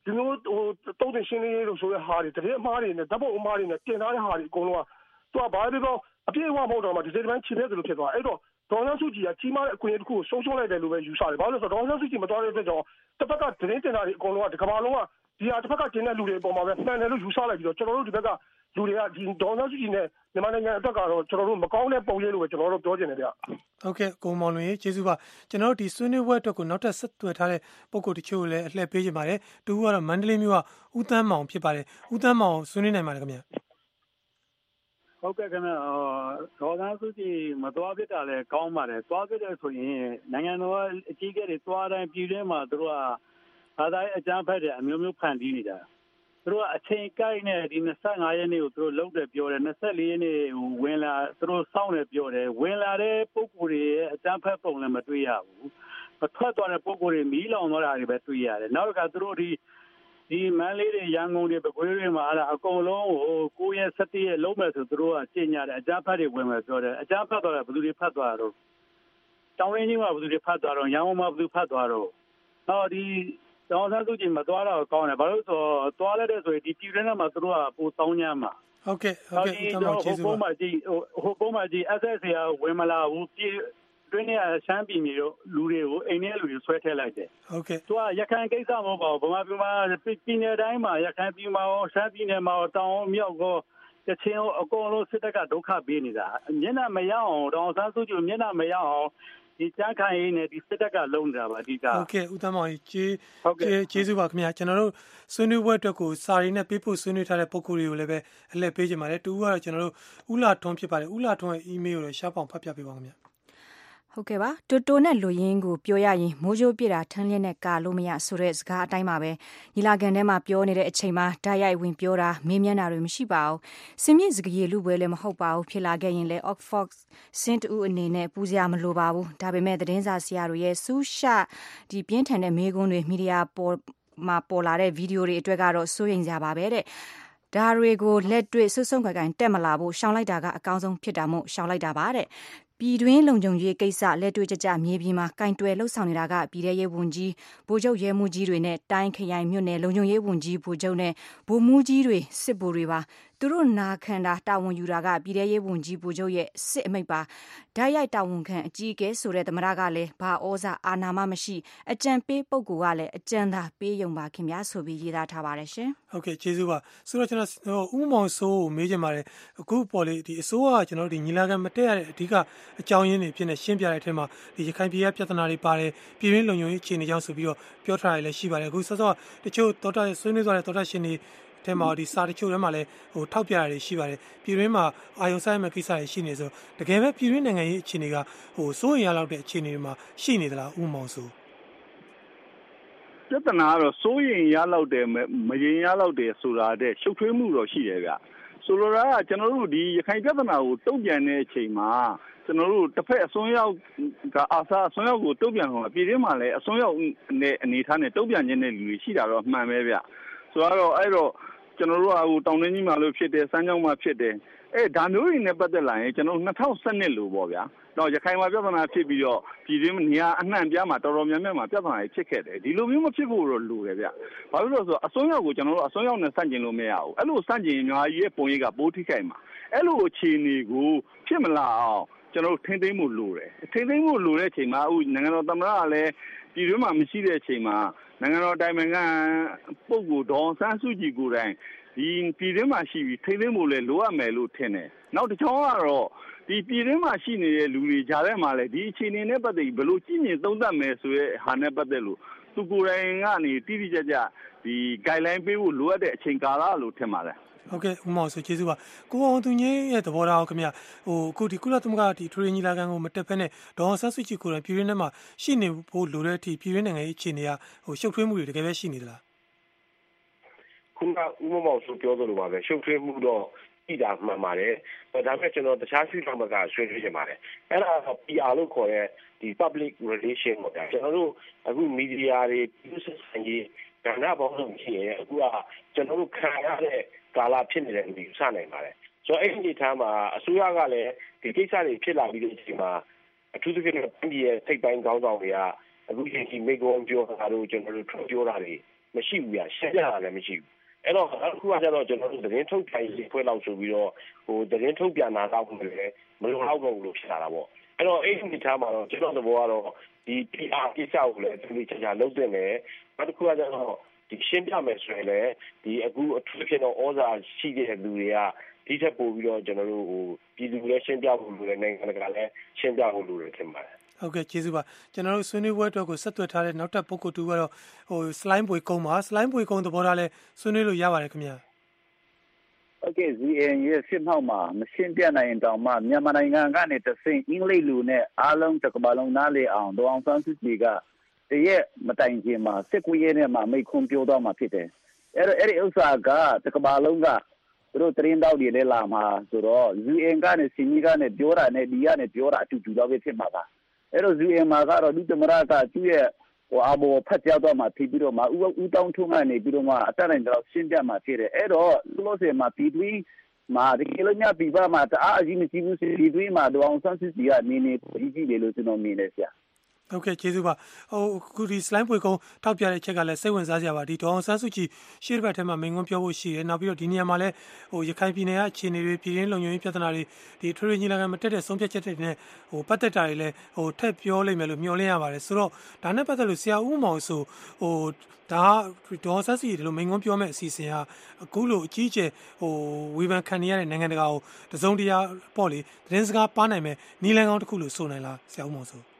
P: ဒီမျိုးတုံးတင်ရှင်းလင်းရေးလို့ဆိုတဲ့ဟာတွေတကယ်အမှားတွေနဲ့ဓာတ်ပုံအမှားတွေနဲ့တင်ထားတဲ့ဟာတွေအကုန်လုံးကသူကဘာပဲပြောအပြည့်အဝမဟုတ်တော့မှဒီစိတ်ပိုင်းခြေထဲသလိုဖြစ်သွားအဲ့တော့ဒေါ်အောင်ဆန်းစုကြည်ကကြီးမားတဲ့အခွင့်အရေးတစ်ခုကိုဆုံးရှုံးလိုက်တယ်လို့ပဲယူဆတယ်ဘာလို့လဲဆိုတော့ဒေါ်အောင်ဆန်းစုကြည်မတော်တဲ့အတွက်ကြောင့်တစ်ဖက်ကသတင်းတင်တာတွေအကုန်လုံးကဒီကမ္ဘာလုံးကဒီဟာတစ်ဖက်ကကျင်းတဲ့လူတွေအပေါ်မှာပဲမှန်တယ်လို့ယူဆလိုက်ပြီးတော့ကျွန်တော်တို့ဒီဘက်ကလူတွေကဒီဒေါ်အောင်ဆန်းစုကြည်နဲ့မြန်မာနိုင်ငံအတွက်ကတော့ကျွန်တော်တို့မကောင်းတဲ့ပုံရိပ်လို့ပဲကျွန်တော်တို့ပြောချင်တယ်ဗျ
K: ဟုတ်ကဲ့ကိုမောင်လွင်ကျေးဇူးပါကျွန်တော်တို့ဒီဆွေးနွေးပွဲအတွက်ကိုနောက်ထပ်ဆက်သွယ်ထားတဲ့ပုံကိုတချို့လည်းအလှည့်ပေးကြပါတယ်တူကတော့မန္တလေးမြို့ကဦးသန်းမောင်ဖြစ်ပါတယ်ဦးသန်းမောင်ဆွေးနွေးနိုင်ပါတယ်ခင်ဗျ
Q: ဟုတ်ကဲ့ခင်ဗျဒေါ်သားစုကြည်မသွားပြတာလည်းကောင်းပါတယ်သွားပြတယ်ဆိုရင်နိုင်ငံတော်အကြီးအကဲတွေသွားတိုင်းပြည်တွင်းမှာတို့ကဘာသာရေးအကြမ်းဖက်တဲ့အမျိုးမျိုးဖန်တီးနေတာသူတို့ကအချိန်ကိုက်နဲ့ဒီ25ရက်နေ့ကိုသူတို့လုံးတယ်ပြောတယ်24ရက်နေ့ဝင်လာသူတို့စောင့်တယ်ပြောတယ်ဝင်လာတဲ့ပုံကိုယ်တွေအကြမ်းဖက်ပုံလည်းမတွေ့ရဘူးမထွက်သွားတဲ့ပုံကိုယ်တွေမီးလောင်သွားတာတွေပဲတွေ့ရတယ်နောက်တစ်ခါသူတို့ဒီမန်းလေးတွေရန်ကုန်တွေပဲခွေးတွေမှာအကုန်လုံးကို9ရက်17ရက်လုံးမယ်ဆိုသူတို့ကကျင့်ကြတယ်အကြမ်းဖက်တွေဝင်မယ်ပြောတယ်အကြမ်းဖက်သွားတယ်ဘယ်သူတွေဖတ်သွားတော့တောင်ရင်းကြီးမှာဘယ်သူတွေဖတ်သွားတော့ရန်ကုန်မှာဘယ်သူဖတ်သွားတော့တော့ဒီဒေါ်ဆန်းစုကြည်မသွားတော့ကောင်းတယ်ဘာလို့ဆိုသွားလိုက်တဲ့ဆိုရင်ဒီပြည်တွင်းထဲမှာသူတို့ကပိုတောင်းညမ်းမှာ
K: ဟုတ်ကဲ့ဦးသန်းမောင်ကျေးဇူးပါ
Q: ဟိုပုံမှာကြည့် SSA ဝင်မလာဘူးပြည်တွင်းထဲရှမ်းပြည်မျိုးလူတွေကိုအိမ်ထဲလူတွေဆွဲထည့်လိုက်တယ်
K: ဟုတ်ကဲ့
Q: သူကရခိုင်ကိစ္စမဟုတ်ပါဘူးဗမာပြည်မှာပြည်နယ်တိုင်းမှာရခိုင်ပြည်မှာရောရှမ်းပြည်နယ်မှာရောတောင်မြောက်ရောတချင်းအကုန်လုံးစစ်တပ်ကဒုက္ခပေးနေတာမျက်နှာမရအောင်ဒေါ်ဆန်းစုကြည်မျက်နှာမရအောင်ဒီကြမ်းခိုင်ရေးနဲ့ဒီစစ်တပ်ကလုံးနေတာပါအဓိက
K: ဟုတ်ကဲ့ဦးသန်းမောင်ကျေးဇူးပါခင်ဗျာကျွန်တော်တို့ဆွေးနွေးပွဲအတွက်ကိုစာရီနဲ့ပေးဖို့ဆွေးနွေးထားတဲ့ပုံကိုယ်တွေကိုလည်းပဲအလှည့်ပေးကြပါတယ်တူကတော့ကျွန်တော်တို့ဦးလာထွန်းဖြစ်ပါတယ်ဦးလာထွန်းရဲ့ email ကိုလည်းရှားပေါင်ဖတ်ပြပေးပါခင်ဗျာ
R: ဟုတ်ကဲ့ပါတိုတိုနဲ့လူရင်းကိုပြောရရင်မိုးကြိုးပြတာထန်းလျက်နဲ့ကာလို့မရဆိုတဲ့စကားအတိုင်းပါပဲညီလာခံထဲမှာပြောနေတဲ့အချိန်မှာဓာတ်ရိုက်ဝင်ပြောတာမေးမြန်းတာတွေမရှိပါဘူးစင်မြင့်စကားရလူပွဲလည်းမဟုတ်ပါဘူးဖြစ်လာခဲ့ရင်လည်း Oxford စင်တူအနေနဲ့ပူစရာမလိုပါဘူးဒါပေမဲ့သတင်းစာဆရာတွေရဲ့စူးရှဒီပြင်းထန်တဲ့မေးခွန်းတွေမီဒီယာပေါ်လာတဲ့ဗီဒီယိုတွေအတွက်ကတော့စိုးရိမ်စရာပါပဲတဲ့ဒါတွေကိုလက်တွေ့ဆွဆုံခိုင်တက်မလာဖို့ရှောင်လိုက်တာကအကောင်းဆုံးဖြစ်တာမို့ရှောင်လိုက်တာပါတဲ့ပြည်တွင်းလုံခြုံရေးကိစ္စလက်တွေ့ကြမြေပြင်မှာကင်တွယ်လှုပ်ဆောင်နေတာကပြည်ထရေးဝန်ကြီးဗိုလ်ချုပ်ရဲမှုကြီးတွေနဲ့တိုင်းခရိုင်မြို့နယ်လုံခြုံရေးဝန်ကြီးဗိုလ်ချုပ်နဲ့ဗိုလ်မှူးကြီးတွေစစ်ဗိုလ်တွေပါသူတို့နာခံတာဝန်ယူတာကပြည်ထရေးဝန်ကြီးဗိုလ်ချုပ်ရဲ့စစ်အမိတ်ပါဓာတ်ရိုက်တာဝန်ခံအကြီးအကဲဆိုတဲ့သမ္မတကလည်းဘာဩဇာအာဏာမှမရှိအကြံပေးပုဂ္ဂိုလ်ကလည်းအကြံသာပေးယုံပါခင်ဗျာဆိုပြီးရေးသားထားပါတယ်ရှင်
K: ဟုတ်ကဲ့ကျေးဇူးပါဆိုတော့ကျွန်တော်ဦးမောင်စိုးကိုမေးချင်ပါတယ်အခုပေါ်လေဒီအစိုးရကကျွန်တော်တို့ဒီညီလာခံမတက်ရတဲ့အဓိကအကြောင်းရင်းတွေဖြစ်နေရှင်းပြတဲ့အထက်မှာဒီရခိုင်ပြည်ရဲ့ပြဿနာတွေပါတယ်ပြည်တွင်းလုံခြုံရေးအခြေအနေကြောင့်ဆိုပြီးတော့ပြောထားရလည်းရှိပါတယ်အခုစောစောတချို့တော်တော်ဆွေးနွေးသွားတဲ့တော်တော်ရှင်တွေထဲမှာဒီစာတချို့ထဲမှာလည်းထောက်ပြရတွေရှိပါတယ်ပြည်တွင်းမှာအာယုံဆိုင်မဲ့ကိစ္စတွေရှိနေဆိုတကယ်ပဲပြည်တွင်းနိုင်ငံရေးအခြေအနေကစိုးရိမ်ရလောက်တဲ့အခြေအနေတွေမှာရှိနေသလားဦးမောင်စိုး
L: ပြဿနာကတော့စိုးရိမ်ရလောက်တယ်မရင်ရလောက်တယ်ဆိုတာတဲ့ရှုပ်ထွေးမှုတော့ရှိတယ်ဗျဆိုလိုတာကကျွန်တော်တို့ဒီရခိုင်ပြဿနာကိုတုံ့ပြန်တဲ့အချိန်မှာကျွန်တော်တို့တစ်ဖက်အစွန်းရောက်ကအာဆာအစွန်းရောက်ကိုတုံ့ပြန်တော့ပြည်တွင်းမှာလည်းအစွန်းရောက်နဲ့အနေထားနဲ့တုံ့ပြန်ခြင်းတဲ့လူတွေရှိတာတော့မှန်ပဲဗျဆိုတော့အဲ့တော့ကျွန်တော်တို့ကတောင်တွင်းကြီးမှာလို့ဖြစ်တယ်စမ်းချောင်းမှာဖြစ်တယ်ဒါမျိုးတွေနဲ့ပတ်သက်လာရင်ကျွန်တော်2012လို့ပေါ့ဗျာတော့ရခိုင်မှာပြဿနာဖြစ်ပြီးတော့ပြည်တွင်းနေရာအနှံ့ပြားမှာတော်တော်များများမှာပြဿနာတွေဖြစ်ခဲ့တယ်ဒီလိုမျိုးမဖြစ်ဖို့တော့လိုတယ်ဗျဘာလို့လဲဆိုတော့အစွန်းရောက်ကိုကျွန်တော်တို့အစွန်းရောက်နဲ့ဆန့်ကျင်လို့မရဘူးအဲ့လိုဆန့်ကျင်ရင်မြန်မာပြည်ရဲ့ပုံရိပ်ကပိုးထိခိုက်မှာအဲ့လိုအခြေအနေကိုဖြစ်မလာအောင်ကျွန်တော်တို့ထိမ့်သိမ်းမှုလိုတယ်ထိမ့်သိမ်းမှုလိုတဲ့အချိန်မှာအခုနိုင်ငံတော်သမ္မတကလည်းပြည်တွင်းမှာမရှိတဲ့အချိန်မှာနိုင်ငံတော်တိုင်ပင်ခံပုဂ္ဂိုလ်ဒေါ်ဆန်းစုကြည်ကိုယ်တိုင်ဒီပြည်တွင်းမှာရှိပြီးထိမ့်သိမ်းမှုလည်းလိုအပ်မယ်လို့ထင်တယ်နောက်တစ်ချောင်းကတော့ဒီပြည်တွင်းမှာရှိနေတဲ့လူတွေကြားထဲမှာလည်းဒီအခြေအနေနဲ့ပတ်သက်ပြီးဘယ်လိုကြည့်မြင်သုံးသပ်မယ်ဆိုတဲ့ဟာနဲ့ပတ်သက်လို့သူကိုယ်တိုင်ကနေတိတိကျကျဒီ guideline ပေးဖို့လိုအပ်တဲ့အချိန်ကာလလို့ထင်ပါတယ်
K: ဟုတ်ကဲ့ဦးမောင်ဆိုကျေးဇူးပါကိုအောင်သူငင်းရဲ့သဘောထားခင်ဗျအခုဒီကုလသမဂ္ဂဒီထရီညီလာခံကိုမတက်ဖက်နဲ့ဒေါ်ဆန်းစုကြည်ကိုယ်တိုင်ပြည်တွင်းထဲမှာရှိနေဖို့လိုတဲ့အထိပြည်တွင်းနိုင်ငံရေးအခြေအနေကရှုပ်ထွေးမှုတွေတကယ်ပဲရှိနေသလား
M: ခုနဦးမောင်ဆိုပြောသလိုပါပဲရှုပ်ထွေးမှုတော့ကြည့်တာမှန်ပါတယ်ဒါပေမဲ့ကျွန်တော်တခြားရှုထောင့်ကဆွေးနွေးနေပါတယ်အဲ့ဒါက PR လို့ခေါ်တဲ့ဒီ public relation ပေါ့ဗျာကျွန်တော်တို့အခုမီဒီယာတွေပြည်သူ့ဆိုင်ရေးကဏ္ဍပေါင်းစုံရှိရင်အခုကကျွန်တော်တို့ခံရတဲ့ကာလဖြစ်နေတယ်လို့ယူဆနိုင်ပါတယ်ဆိုတော့အဲ့ဒီထားမှာအစိုးရကလည်းဒီကိစ္စတွေဖြစ်လာပြီးတဲ့အချိန်မှာအထူးသဖြင့်ပြည်ရဲ့ထိပ်ပိုင်းခေါင်းဆောင်တွေကအခုချိန်ကြီးမိကုံပြောတာတို့ကျွန်တော်တို့ပြောတာတွေမရှိဘူးဗျရှင်းပြတာလည်းမရှိဘူးအဲ့တော့အခုကကျတော့ကျွန်တော်တို့သတင်းထုတ်ပြန်ရေးဖွဲ့လောက်ဆိုပြီးတော့သတင်းထုတ်ပြန်တာတော့မလုံလောက်တော့ဘူးလို့ဖြစ်လာတာပေါ့အဲ့တော့အဲ့ဒီထားမှာတော့ကျွန်တော်သဘောကတော့ဒီ PR ကိစ္စကိုလည်းသူတို့ချာလုပ်တင်တယ်နောက်တစ်ခုကကျတော့ဒီရှင်းပြမယ်ဆိုရင်လည်းဒီအခုအထူးဖြစ်တော့ဩဇာရှိတဲ့လူတွေကဒီထက်ပိုပြီးတော့ကျွန်တော်တို့ပြည်သူလည်းရှင်းပြဖို့လိုတယ်နိုင်ငံတကာလည်းရှင်းပြဖို့လိုတယ်ထင်ပါတယ်
K: ဟုတ်ကဲ့ကျေးဇူးပါကျွန်တော်တို့ဆွေးနွေးပွဲအတွက်ကိုဆက်သွယ်ထားတဲ့နောက်ထပ်ပုဂ္ဂိုလ်တူကတော့slime ပွေကုန်းပါ slime ပွေကုန်းသဘောထားလဲဆွေးနွေးလို့ရပါတယ်ခင်ဗျာ
S: ဟုတ်ကဲ့ ZN ရဲ့စစ်မှောက်မှာမရှင်းပြနိုင်တောင်မှမြန်မာနိုင်ငံကနေတဆင့်အင်္ဂလိပ်လူနဲ့အားလုံးတစ်ကမ္ဘာလုံးနားလည်အောင်ဒေါအောင်ဆန်းစုကြည်ကတရက်မတိုင်ခင်မှာ19ရက်နဲ့မှာမိခွန်းပြောတော့မှာဖြစ်တယ်အဲ့ဒီဥစ္စာကတစ်ကမ္ဘာလုံးကသူတို့သတင်းတောက်တွေလည်းလာမှာဆိုတော့ ZN ကနေစီမီကနေပြောတာနဲ့ဒီကနေပြောတာအတူတူတော့ပဲဖြစ်မှာပါအဲ့တော့ ZN မှာကတော့ဒီသမရကသူ့ရဲ့အဘောဖတ်ကြားတော့မှာဖြစ်ပြီးတော့မှဦးတောင်းထုံးကနေပြီးတော့မှအတတ်နိုင်တော့ရှင်းပြမှာဖြစ်တယ်အဲ့တော့လို့ဆိုမှပြည်တွင်းမှာဒီလိုညပြပမှာတအားအကြီးမရှိဘူးပြည်တွင်းမှာဒေါအောင်ဆန်းစုကြည်ကနေကြီးတယ်လို့ကျွန်တော်မြင်တယ်ဆရာ
K: ဟုတ်ကဲ့ကျေးဇူးပါအခုဒီ slime ပွေကုန်းထောက်ပြတဲ့ချက်ကလည်းစိတ်ဝင်စားစရာပါဒီဒေါအောင်ဆန်းစုကြည်ရှေ့တစ်ပတ်ထဲမှာမိန့်ခွန်းပြောဖို့ရှိတယ်နောက်ပြီးတော့ဒီနေရာမှာလည်းရခိုင်ပြည်နယ်ကအခြေအနေတွေပြည်ရင်းလုံခြုံရေးပြဿနာတွေဒီထွေထွေညီလာခံမတက်တဲ့ဆုံးဖြတ်ချက်တွေနဲ့ပတ်သက်တာတွေလည်းထက်ပြောလိမ့်မယ်လို့မျှော်လင့်ရပါတယ်ဆိုတော့ဒါနဲ့ပတ်သက်လို့ဆရာဦးမောင်ဆိုဒါဒေါ်ဆန်းစီဒီလိုမိန်ကွန်းပြောမဲ့အစီအစဉ်ဟာအခုလိုအကြီးအကျယ်ဝေဖန်ခံရတဲ့နိုင်ငံတကာကိုတစုံတရာပေါ့လေသတင်းစကားပါနိုင်မယ်နီလန်ကောင်းတစ်ခုလို့ဆိုနိုင်လားဆရာဦးမောင်ဆို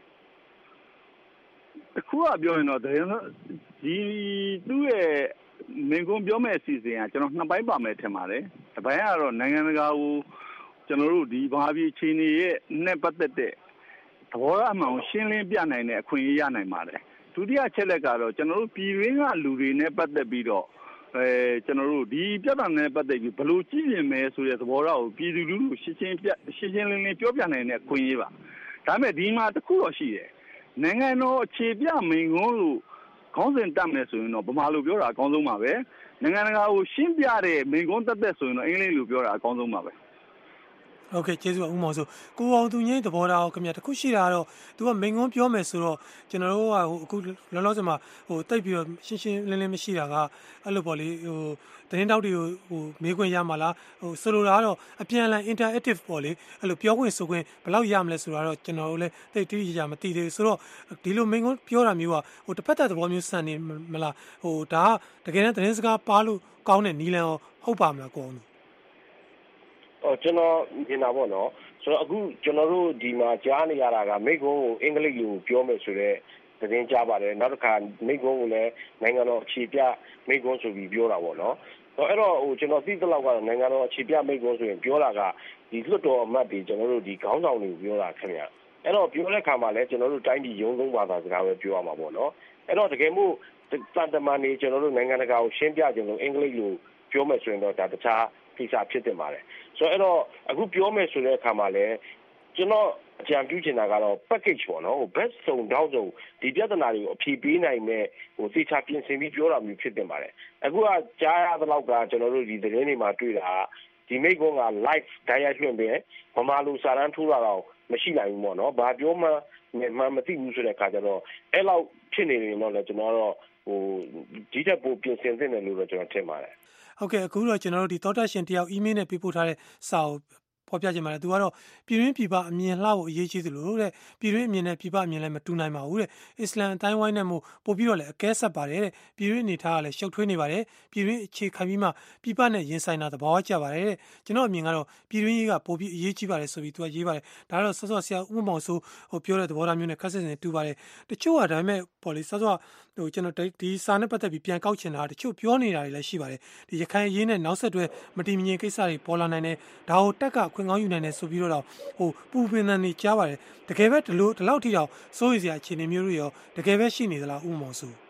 L: တခုကပြောရင်တော့ဒီသူ့ရဲ့မိန်ကွန်းပြောမဲ့အစီအစဉ်ကကျွန်တော်နှစ်ပိုင်းပါမယ်ထင်ပါတယ်တစ်ပိုင်းကတော့နိုင်ငံတကာကိုကျွန်တော်တို့ဒီဘာပြည်ချင်းတွေရဲ့နဲ့ပတ်သက်တဲ့သဘောထားမှန်ကိုရှင်းလင်းပြနိုင်တဲ့အခွင့်အရေးရနိုင်ပါတယ်ဒုတိယချက်လက်ကတော့ကျွန်တော်တို့ပြည်ရင်းကလူတွေနဲ့ပတ်သက်ပြီးတော့ကျွန်တော်တို့ဒီပြဿနာနဲ့ပတ်သက်ပြီးဘယ်လိုကြည့်ရင်မဲဆိုတဲ့သဘောထားကိုပြည်သူလူထုရှင်းရှင်းလင်းလင်းပြောပြနိုင်တဲ့အခွင့်အရေးပါဒါပေမဲ့ဒီမှာတစ်ခုတော့ရှိတယ်နိုင်ငံတော်အခြေပြမိန်ကွန်းလို့ခေါင်းစဉ်တက်မယ်ဆိုရင်တော့ဗမာလိုပြောတာအကောင်းဆုံးပါပဲနိုင်ငံတကာကိုရှင်းပြတဲ့မိန်ကွန်းတက်ဆိုရင်တော့အင်္ဂလိပ်လိုပြောတာအကောင်းဆုံးပါပဲ
K: ဟုတ်ကဲ့ကျေးဇူးပါဦးမောင်ဆိုကိုအောင်သူငိမ့်သဘောထားခင်ဗျာတခုရှိတာကတော့သူကမိန်ကွန်းပြောမယ်ဆိုတော့ကျွန်တော်တို့ကအခုလောလောဆယ်မှာတိတ်ပြီးတော့ရှင်းရှင်းလင်းလင်းမရှိတာကအဲ့လိုပေါ့လေသတင်းတောက်တွေကိုမေးခွင့်ရမှာလားဆိုလိုတာကတော့အပြန်အလှန် interactive ပေါ့လေအဲ့လိုပြောခွင့်ဆိုခွင့်ဘယ်လောက်ရမလဲဆိုတာတော့ကျွန်တော်တို့လည်းတိတ်တိကျကျမသိသေးဘူးဆိုတော့ဒီလိုမိန်ကွန်းပြောတာမျိုးကတစ်ဖက်သက်သဘောမျိုးဆန်နေမလားဒါကတကယ်တမ်းသတင်းစကားပါလို့ကောင်းတဲ့နီလန်ဟုတ်ပါမလားကိုအောင်
M: ကျွန်တော်မြင်တာပေါ့နော်ဆိုတော့အခုကျွန်တော်တို့ဒီမှာကြားနေရတာကမိကုန်းကိုအင်္ဂလိပ်လိုပြောမယ်ဆိုတော့သတင်းကြားပါတယ်နောက်တစ်ခါမိကုန်းကိုလည်းနိုင်ငံတော်အခြေပြမိကုန်းဆိုပြီးပြောတာပေါ့နော်အဲ့တော့ကျွန်တော်သိသလောက်ကတော့နိုင်ငံတော်အခြေပြမိကုန်းဆိုရင်ပြောတာကဒီလွတ်တော်အမတ်တွေကျွန်တော်တို့ဒီခေါင်းဆောင်တွေကိုပြောတာခင်ဗျအဲ့တော့ပြောတဲ့ခါမှာလည်းကျွန်တော်တို့တိုင်းပြည်ရုံးလုံးဘာသာစကားပဲပြောရမှာပေါ့နော်အဲ့တော့တကယ်မို့တန်တမာနေကျွန်တော်တို့နိုင်ငံတကာကိုရှင်းပြကြလို့အင်္ဂလိပ်လိုပြောမယ်ဆိုရင်တော့ဒါတခြားကိစ္စဖြစ်တင်ပါတယ်ဆိုတော့အဲ့တော့အခုပြောမယ်ဆိုတဲ့အခါမှာလည်းကျွန်တော်အကြံပြုချင်တာကတော့ package ပေါ့နော်best ဆုံးတောင်းဆုံးဒီပြဿနာတွေကိုအဖြေပေးနိုင်မဲ့သေချာပြင်ဆင်ပြီးပြောတာမျိုးဖြစ်တင်ပါတယ်အခုကကြားရသလောက်ကကျွန်တော်တို့ဒီသတင်းတွေမှာတွေ့တာဒီမိကုန်းက live တရားလွှင့်ပေးဗမာလူစာတန်းထိုးတာတော့မရှိနိုင်ဘူးပေါ့နော်ဘာပြောမှမသိဘူးဆိုတဲ့အခါကျတော့အဲ့လောက်ဖြစ်နေရင်တော့လည်းကျွန်တော်တော့ဒီတက်ပိုပြင်ဆင်သင့်တယ်လို့တော့ကျွန်တော်ထင်ပါတယ်
K: ဟုတ်ကဲ့အခုတော့ကျွန်တော်တို့ဒီသောတာရှင်တယောက် email နဲ့ပေးပို့ထားတဲ့စာကိုဖော်ပြခြင်းပါတယ်သူကတော့ပြည်တွင်းပြည်ပအမြင်လှဖို့အရေးကြီးသလိုတဲ့ပြည်တွင်းအမြင်နဲ့ပြည်ပအမြင်လည်းမတူနိုင်ပါဘူးတဲ့အစ္စလမ်အတိုင်းဝိုင်းနဲ့မို့ပို့ပြီးတော့လည်းအကဲဆက်ပါတယ်တဲ့ပြည်တွင်းအနေထားကလည်းရှုပ်ထွေးနေပါတယ်ပြည်တွင်းအခြေခံပြီးမှပြည်ပနဲ့ရင်ဆိုင်တာသဘောကျပါတယ်တဲ့ကျွန်တော်အမြင်ကတော့ပြည်တွင်းရေးကပို့ပြီးအရေးကြီးပါတယ်ဆိုပြီးသူကရေးပါတယ်ဒါကတော့စောစောဆရာဦးမောင်ဆိုပြောတဲ့သဘောထားမျိုးနဲ့ခက်ဆက်စင်တူပါတယ်တချို့ကဒါပေမဲ့ပေါ်လေစောစောကျွန်တော်ဒီစာနဲ့ပတ်သက်ပြီးပြန်ကောက်ချင်တာတချို့ပြောနေတာတွေလည်းရှိပါတယ်ဒီရခိုင်ရေးနဲ့နောက်ဆက်တွဲမတည်မငြိမ်ကိစ္စတွေပေါ်လာနိုင်တယ်ဒါကိုတက်ကခွင့်ကောင်းယူနိုင်တယ်ဆိုပြီးတော့ပူပင်နေကြားပါတယ်တကယ်ပဲဒီလောက်ထိတော့စိုးရိမ်စရာအခြေအနေမျိုးတွေရောတကယ်ပဲရှိနေသလားဥမောင်ဆို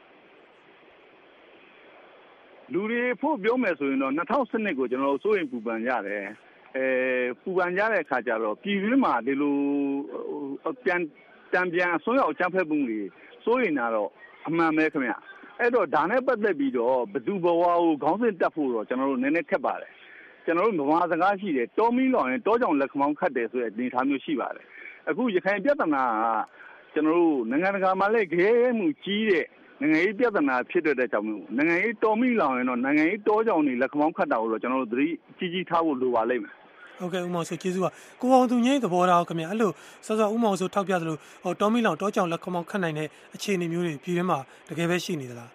L: လူတွေဖို့ပြောမယ်ဆိုရင်တော့2012ကိုကျွန်တော်တို့စိုးရိမ်ပူပန်ရတယ်ပူပန်ကြတဲ့အခါကျတော့ပြည်တွင်းမှာဒီလိုပြန်အစွန်းရောက်ချမ်းဖက်မှုတွေစိုးရိမ်တာတော့အမှန်ပဲခင်ဗျအဲ့တော့ဒါနဲ့ပတ်သက်ပြီးတော့ဘသူဘဝကိုခေါင်းစဉ်တက်ဖို့တော့ကျွန်တော်တို့နည်းနည်းခက်ပါတယ်ကျွန်တော်တို့ဗမာစကားရှိတယ်တောမီလောင်ရင်တောကြောင်လက်ခမောင်းခတ်တယ်ဆိုတဲ့အနေအထားမျိုးရှိပါတယ်အခုရခိုင်ပြဿနာကကျွန်တော်တို့နိုင်ငံတကာမှာလည်းခဲမှုကြီးတဲ့နိုင်ငံရေးပြဿနာဖြစ်တဲ့ကြောင့်မျိုးနိုင်ငံရေးတော်မိလောင်ရင်တော့နိုင်ငံရေးတောကြောင်တွေလက်ခမောင်းခတ်တာကိုတော့ကျွန်တော်တို့သတိကြီးထားဖို့လိုပါလိမ့်မယ်
K: ဟုတ်ကဲ့ဦးမောင်ဆိုကျေးဇူးပါကိုအောင်သူငိမ့်သဘောထားခင်ဗျအဲ့လိုစောစောဦးမောင်ဆိုထောက်ပြသလိုတော်မီလောင်တောကြောင်လက်ခမောင်းခတ်နိုင်တဲ့အခြေအနေမျိုးတွေပြည်တွင်းမှာတကယ်ပဲရှိနေသလား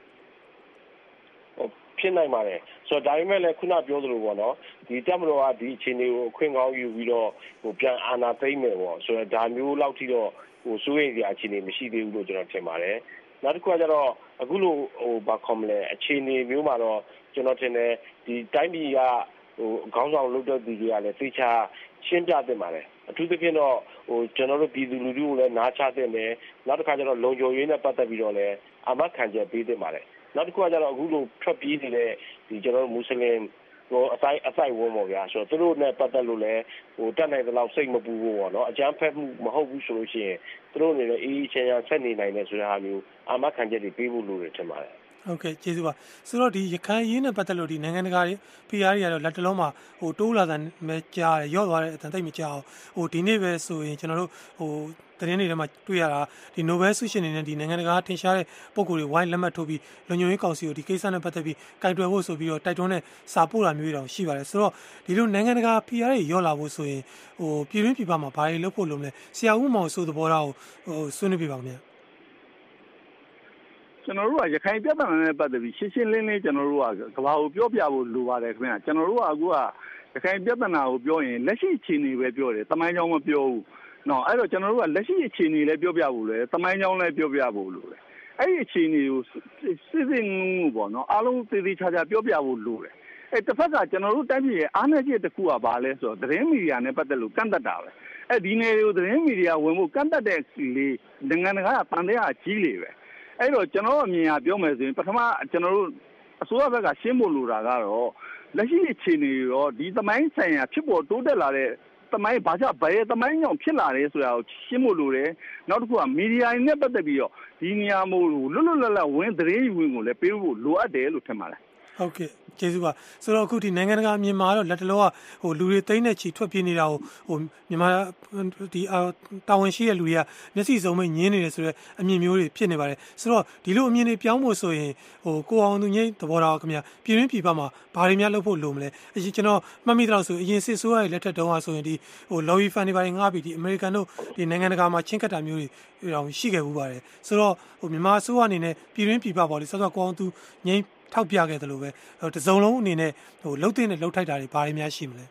M: ဖြစ်နိုင်ပါတယ်ဆိုတော့ဒါပေမဲ့လည်းခုနပြောသလိုပေါ့နော်ဒီတက်မတော်ကဒီအခြေအနေကိုအခွင့်ကောင်းယူပြီးတော့ပြန်အာဏာသိမ်းမယ်ပေါ့ဆိုတော့ဒါမျိုးလောက်ထိတော့စိုးရိမ်စရာအခြေအနေမရှိသေးဘူးလို့ကျွန်တော်ထင်ပါတယ်နောက်တစ်ခုကကျတော့အခုလိုဘာခေါ်မလဲအခြေအနေမျိုးမှာတော့ကျွန်တော်ထင်တယ်ဒီတိုင်းပြည်ကခေါင်းဆောင်လုပ်တဲ့သူတွေကလည်းသိချာရှင်းပြသင့်ပါတယ်အထူးသဖြင့်တော့ကျွန်တော်တို့ပြည်သူလူထုကိုလည်းနားချသင့်တယ်နောက်တစ်ခါကျတော့လုံခြုံရေးနဲ့ပတ်သက်ပြီးတော့လည်းအာမခံချက်ပေးသင့်ပါတယ်နောက်တစ်ခုကကျတော့အခုလိုထွက်ပြေးနေတဲ့ဒီကျွန်တော်တို့မွတ်စလင်အဆိုင်ဝန်းပေါ့ဗျာဆိုတော့သူတို့နဲ့ပတ်သက်လို့လည်းတက်နိုင်တဲ့လောက်စိတ်မပူဘူးပေါ့နော်အကြမ်းဖက်မှုမဟုတ်ဘူးဆိုလို့ရှိရင်သူတို့အနေနဲ့အေးအေးချမ်းချမ်းဆက်နေနိုင်တယ်ဆိုတဲ့ဟာမျိုးအာမခံချက်တွေပေးဖို့လိုတယ်ထင်ပါတယ်
K: ဟုတ်ကဲ့ကျေးဇူးပါဆိုတော့ဒီရခိုင်ရေးနဲ့ပတ်သက်လို့ဒီနိုင်ငံတကာတွေ PR တွေကတော့လက်တလုံးမှာတိုးလာတဲ့မဲကြားတယ်ရော့သွားတဲ့အတန်တိတ်မကြောက်ဒီနေ့ပဲဆိုရင်ကျွန်တော်တို့သတင်းတွေထဲမှာတွေ့ရတာဒီ Nobel ဆုရှင်တွေနဲ့ဒီနိုင်ငံတကာထင်ရှားတဲ့ပုံကိုယ်တွေဝိုင်းလက်မှတ်ထိုးပြီးလုံခြုံရေးကောင်စီကိုဒီကိစ္စနဲ့ပတ်သက်ပြီးကင်တွယ်ဖို့ဆိုပြီးတော့တိုက်တွန်းတဲ့စာပို့တာမျိုးတွေတောင်ရှိပါတယ်ဆိုတော့ဒီလိုနိုင်ငံတကာ PR တွေရော့လာဖို့ဆိုရင်ပြည်တွင်းပြည်ပမှာဘာတွေလုပ်ဖို့လုပ်မလဲဆရာဦးမောင်ဆိုသဘောထားကိုဆွေးနွေးပြပါဦးခင်ဗျ
L: ကျွန်တော်တို့ကရခိုင်ပြဿနာနဲ့ပတ်သက်ပြီးရှင်းရှင်းလင်းလင်းကျွန်တော်တို့ကကဘာကိုပြောပြဖို့လိုပါတယ်ခင်ဗျာကျွန်တော်တို့ကအခုကရခိုင်ပြဿနာကိုပြောရင်လက်ရှိအခြေအနေပဲပြောတယ်တမိုင်းကြောင်းမပြောဘူးနော်အဲ့တော့ကျွန်တော်တို့ကလက်ရှိအခြေအနေလည်းပြောပြဖို့လေတမိုင်းကြောင်းလည်းပြောပြဖို့လိုတယ်အဲ့ဒီအခြေအနေကိုစစ်စစ်ငုံပေါ့နော်အားလုံးသေသေးချာချာပြောပြဖို့လိုတယ်အဲ့တစ်ဖက်ကကျွန်တော်တို့တိုင်းပြည်ရဲ့အားနည်းချက်တစ်ခုကဘာလဲဆိုတော့သတင်းမီဒီယာနဲ့ပတ်သက်လို့ကန့်သက်တာပဲအဲ့ဒီနေကိုသတင်းမီဒီယာဝင်ဖို့ကန့်သက်တဲ့လေနိုင်ငံတကာကတန်တဲ့အားကြီးလေပဲအဲ့တော့ကျွန်တော်အမြင်အပြောမယ်ဆိုရင်ပထမကျွန်တော်တို့အစိုးရဘက်ကရှင်းဖို့လိုတာကတော့လက်ရှိအခြေအနေရောဒီသမိုင်းဆိုင်ရာဖြစ်ပေါ်တိုးတက်လာတဲ့သမိုင်းဘာကြောင့်ဘယ်သမိုင်းကြောင့်ဖြစ်လာတယ်ဆိုတာကိုရှင်းဖို့လိုတယ်နောက်တစ်ခုကမီဒီယာနဲ့ပတ်သက်ပြီးတော့ဒီနေရာမို့လွတ်လွတ်လပ်လပ်ဝင်သတင်းယူဝင်ကိုလည်းပေးဖို့လိုအပ်တယ်လို့ထင်ပါတယ်
K: ဟုတ်ကဲ့ကျေးဇူးပါဆိုတော့အခုဒီနိုင်ငံတကာမြန်မာတော့လက်တလောကလူတွေသိန်းနဲ့ချီထွက်ပြေးနေတာကိုမြန်မာဒီတာဝန်ရှိတဲ့လူတွေကမျက်စိစုံမဲ့ညင်းနေတယ်ဆိုတော့အမြင်မျိုးတွေဖြစ်နေပါတယ်ဆိုတော့ဒီလိုအမြင်တွေပြောင်းဖို့ဆိုရင်ကိုအောင်သူငိမ့်သဘောထားခင်ဗျာပြည်တွင်းပြည်ပမှာဘာတွေများလုပ်ဖို့လိုမလဲကျွန်တော်မှတ်မိတော့ဆိုအရင်စစ်ဆိုးရရဲ့လက်ထက်တုန်းကဆိုရင်ဒီlobby fund တွေဘာတွေငှားပြီးဒီအမေရိကန်တို့ဒီနိုင်ငံတကာမှာချင်းကပ်တာမျိုးတွေတောင်ရှိခဲ့ဘူးပါတယ်ဆိုတော့မြန်မာအစိုးရအနေနဲ့ပြည်တွင်းပြည်ပပေါ့လေဆော့ဆော့ကိုအောင်သူငိမ့်ထောက်ပြခဲ့တယ်လို့ပဲတစုံလုံးအနေနဲ့လှုပ်တဲ့နဲ့လှုပ်ထိုက်တာတွေဘာတွေများရှိမလဲ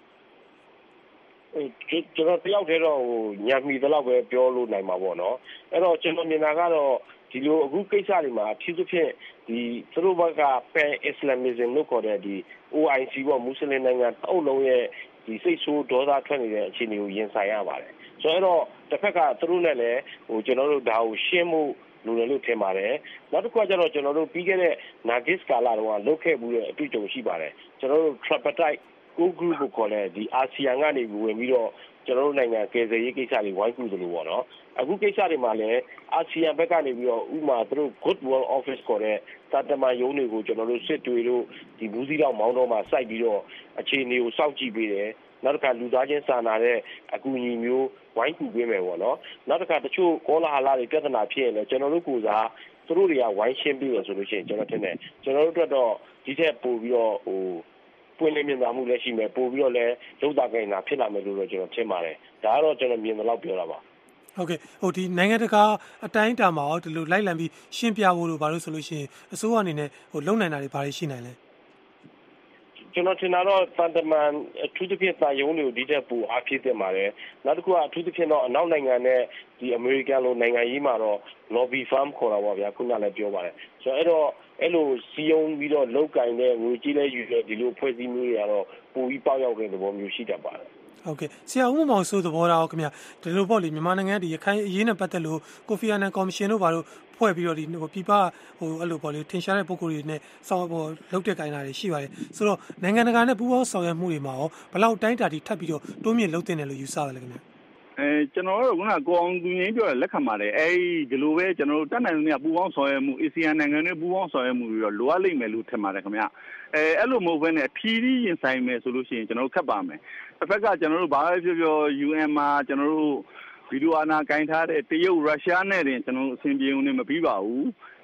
M: ကျွန်တော်တယောက်တည်းတော့ညံမိသလောက်ပဲပြောလို့နိုင်မှာပေါ့နော်အဲ့တော့ကျွန်တော်မြင်တာကတော့ဒီလိုအခုကိစ္စတွေမှာအထူးသဖြင့်ဒီသူတို့ဘက်က pan islamism လို့ခေါ်တဲ့ဒီ OIC ပေါ့မွတ်စလင်နိုင်ငံအုပ်လုံးရဲ့ဒီစိတ်ဆိုးဒေါသထွက်နေတဲ့အခြေအနေကိုရင်ဆိုင်ရပါတယ်ဆိုတော့တစ်ဖက်ကသူတို့နဲ့လည်းကျွန်တော်တို့ဒါကိုရှင်းမှုလူတွေလို့ထင်ပါတယ်နောက်တစ်ခုကကျတော့ကျွန်တော်တို့ပြီးခဲ့တဲ့နာဂစ်ကာလာတော့လုတ်ခဲ့မှုရဲ့အတွေ့အကြုံရှိပါတယ်ကျွန်တော်တို့ tripartite co-group ကိုခေါ်တဲ့ဒီအာဆီယံကနေဝင်ပြီးတော့ကျွန်တော်တို့နိုင်ငံကယ်ဆယ်ရေးကိစ္စတွေဝိုင်းကူသလိုပေါ့နော်အခုကိစ္စတွေမှာလည်းအာဆီယံဘက်ကနေပြီးတော့ဥမာသူတို့ Good World Office ခေါ်တဲ့တာတမန်ရုံးတွေကိုကျွန်တော်တို့စစ်တွေတို့ဒီဘူးစီတော့မောင်းတော့မှာစိုက်ပြီးတော့အခြေအနေကိုစောင့်ကြည့်ပေးတယ်နောက်တစ်ခါလူသားချင်းစာနာတဲ့အကူအညီမျိုးဝိုင်းကူပေးမယ်ပေါ့နော်နောက်တစ်ခါတချို့ကောလာဟလတွေပြဿနာဖြစ်ရင်လည်းကျွန်တော်တို့ကိုစားသူတို့တွေကဝိုင်းရှင်းပေးရဆိုလို့ရှိရင်ကျွန်တော်ထင်တယ်ကျွန်တော်တို့အတွက်တော့ဒီထက်ပိုပြီးတော့ပွင့်လင်းမြင်သာမှုလည်းရှိမယ်ပို့ပြီးတော့လည်းလုံးသားကိန်းတာဖြစ်လာမယ်လို့တော့ကျွန်တော်ထင်ပါတယ်ဒါကတော့ကျွန်တော်မြင်တယ်လို့ပြောတာပါ
K: ဟုတ်ကဲ့ဒီနိုင်ငံတကာအတိုင်းအတာမှာဒီလိုလိုက်လံပြီးရှင်းပြဖို့လို့ဘာလို့ဆိုလို့ရှိရင်အစိုးရအနေနဲ့လုံနိုင်တာတွေဘာတွေရှိနိုင်လဲ
M: ကျွန်တော်ထင်တာတော့တန်တမန်အထူးသဖြင့်တာယုံတွေကိုဒီတက်ပူအားဖြည့်တင်ပါတယ်နောက်တစ်ခုကအထူးသဖြင့်တော့အနောက်နိုင်ငံနဲ့ဒီအမေရိကန်လိုနိုင်ငံကြီးမှာတော့ lobby firm ခေါ်တာပေါ့ဗျာခုနလည်းပြောပါတယ်ဆိုတော့အဲ့လိုစီယုံပြီးတော့လောက်ကင်တဲ့ငွေကြီးလဲယူတဲ့ဒီလိုဖွဲ့စည်းမျိုးတွေကတော့ပိုပြီးပေါက်ရောက်တဲ့သဘောမျိုးရှိတတ်ပါတယ်
K: ဟုတ်ကဲ့ဆရာဦးမောင်ဆိုသဘောထားခင်ဗျာဒီလိုပေါ့လေမြန်မာနိုင်ငံဒီရခိုင်အရေးနဲ့ပတ်သက်လို့ကိုဖီအာနန်ကော်မရှင်တို့ဘာလို့ဖွဲ့ပြီးတော့ဒီပြပအဲ့လိုပေါ့လေထင်ရှားတဲ့ပုံကိုယ်တွေနဲ့စောင့်လုပ်တဲ့ကိုင်တာတွေရှိပါတယ်ဆိုတော့နိုင်ငံတကာနဲ့ပူးပေါင်းဆောင်ရွက်မှုတွေမှာရောဘလောက်တိုင်းတာထိထပ်ပြီးတော့တိုးမြင့်လုပ်တင်တယ်လို့ယူဆတယ်လေခင်ဗျာ
L: ကျွန်တော်တို့ကကိုအောင်သူငင်းပြောတယ်လက်ခံပါတယ်ဒီလိုပဲကျွန်တော်တို့တတ်နိုင်လို့ပူပေါင်းဆောင်ရွက်မှုအာဆီယံနိုင်ငံတွေပူပေါင်းဆောင်ရွက်မှုပြီးတော့လိုအပ်လိမ့်မယ်လို့ထင်ပါတယ်ခင်ဗျအဲ့လိုမဟုတ်ဘဲနဲ့အဖြည်းဖြည်းရင်ဆိုင်မယ်ဆိုလို့ရှိရင်ကျွန်တော်တို့ခက်ပါမယ်တစ်ဖက်ကကျွန်တော်တို့ဘာပဲပြော UN မှာကျွန်တော်တို့ဗီဒီယိုအာနာကင်ထားတဲ့တရုတ်ရုရှားနဲ့တင်ကျွန်တော်တို့အဆင်ပြေုံနဲ့မပြီးပါဘူးဒ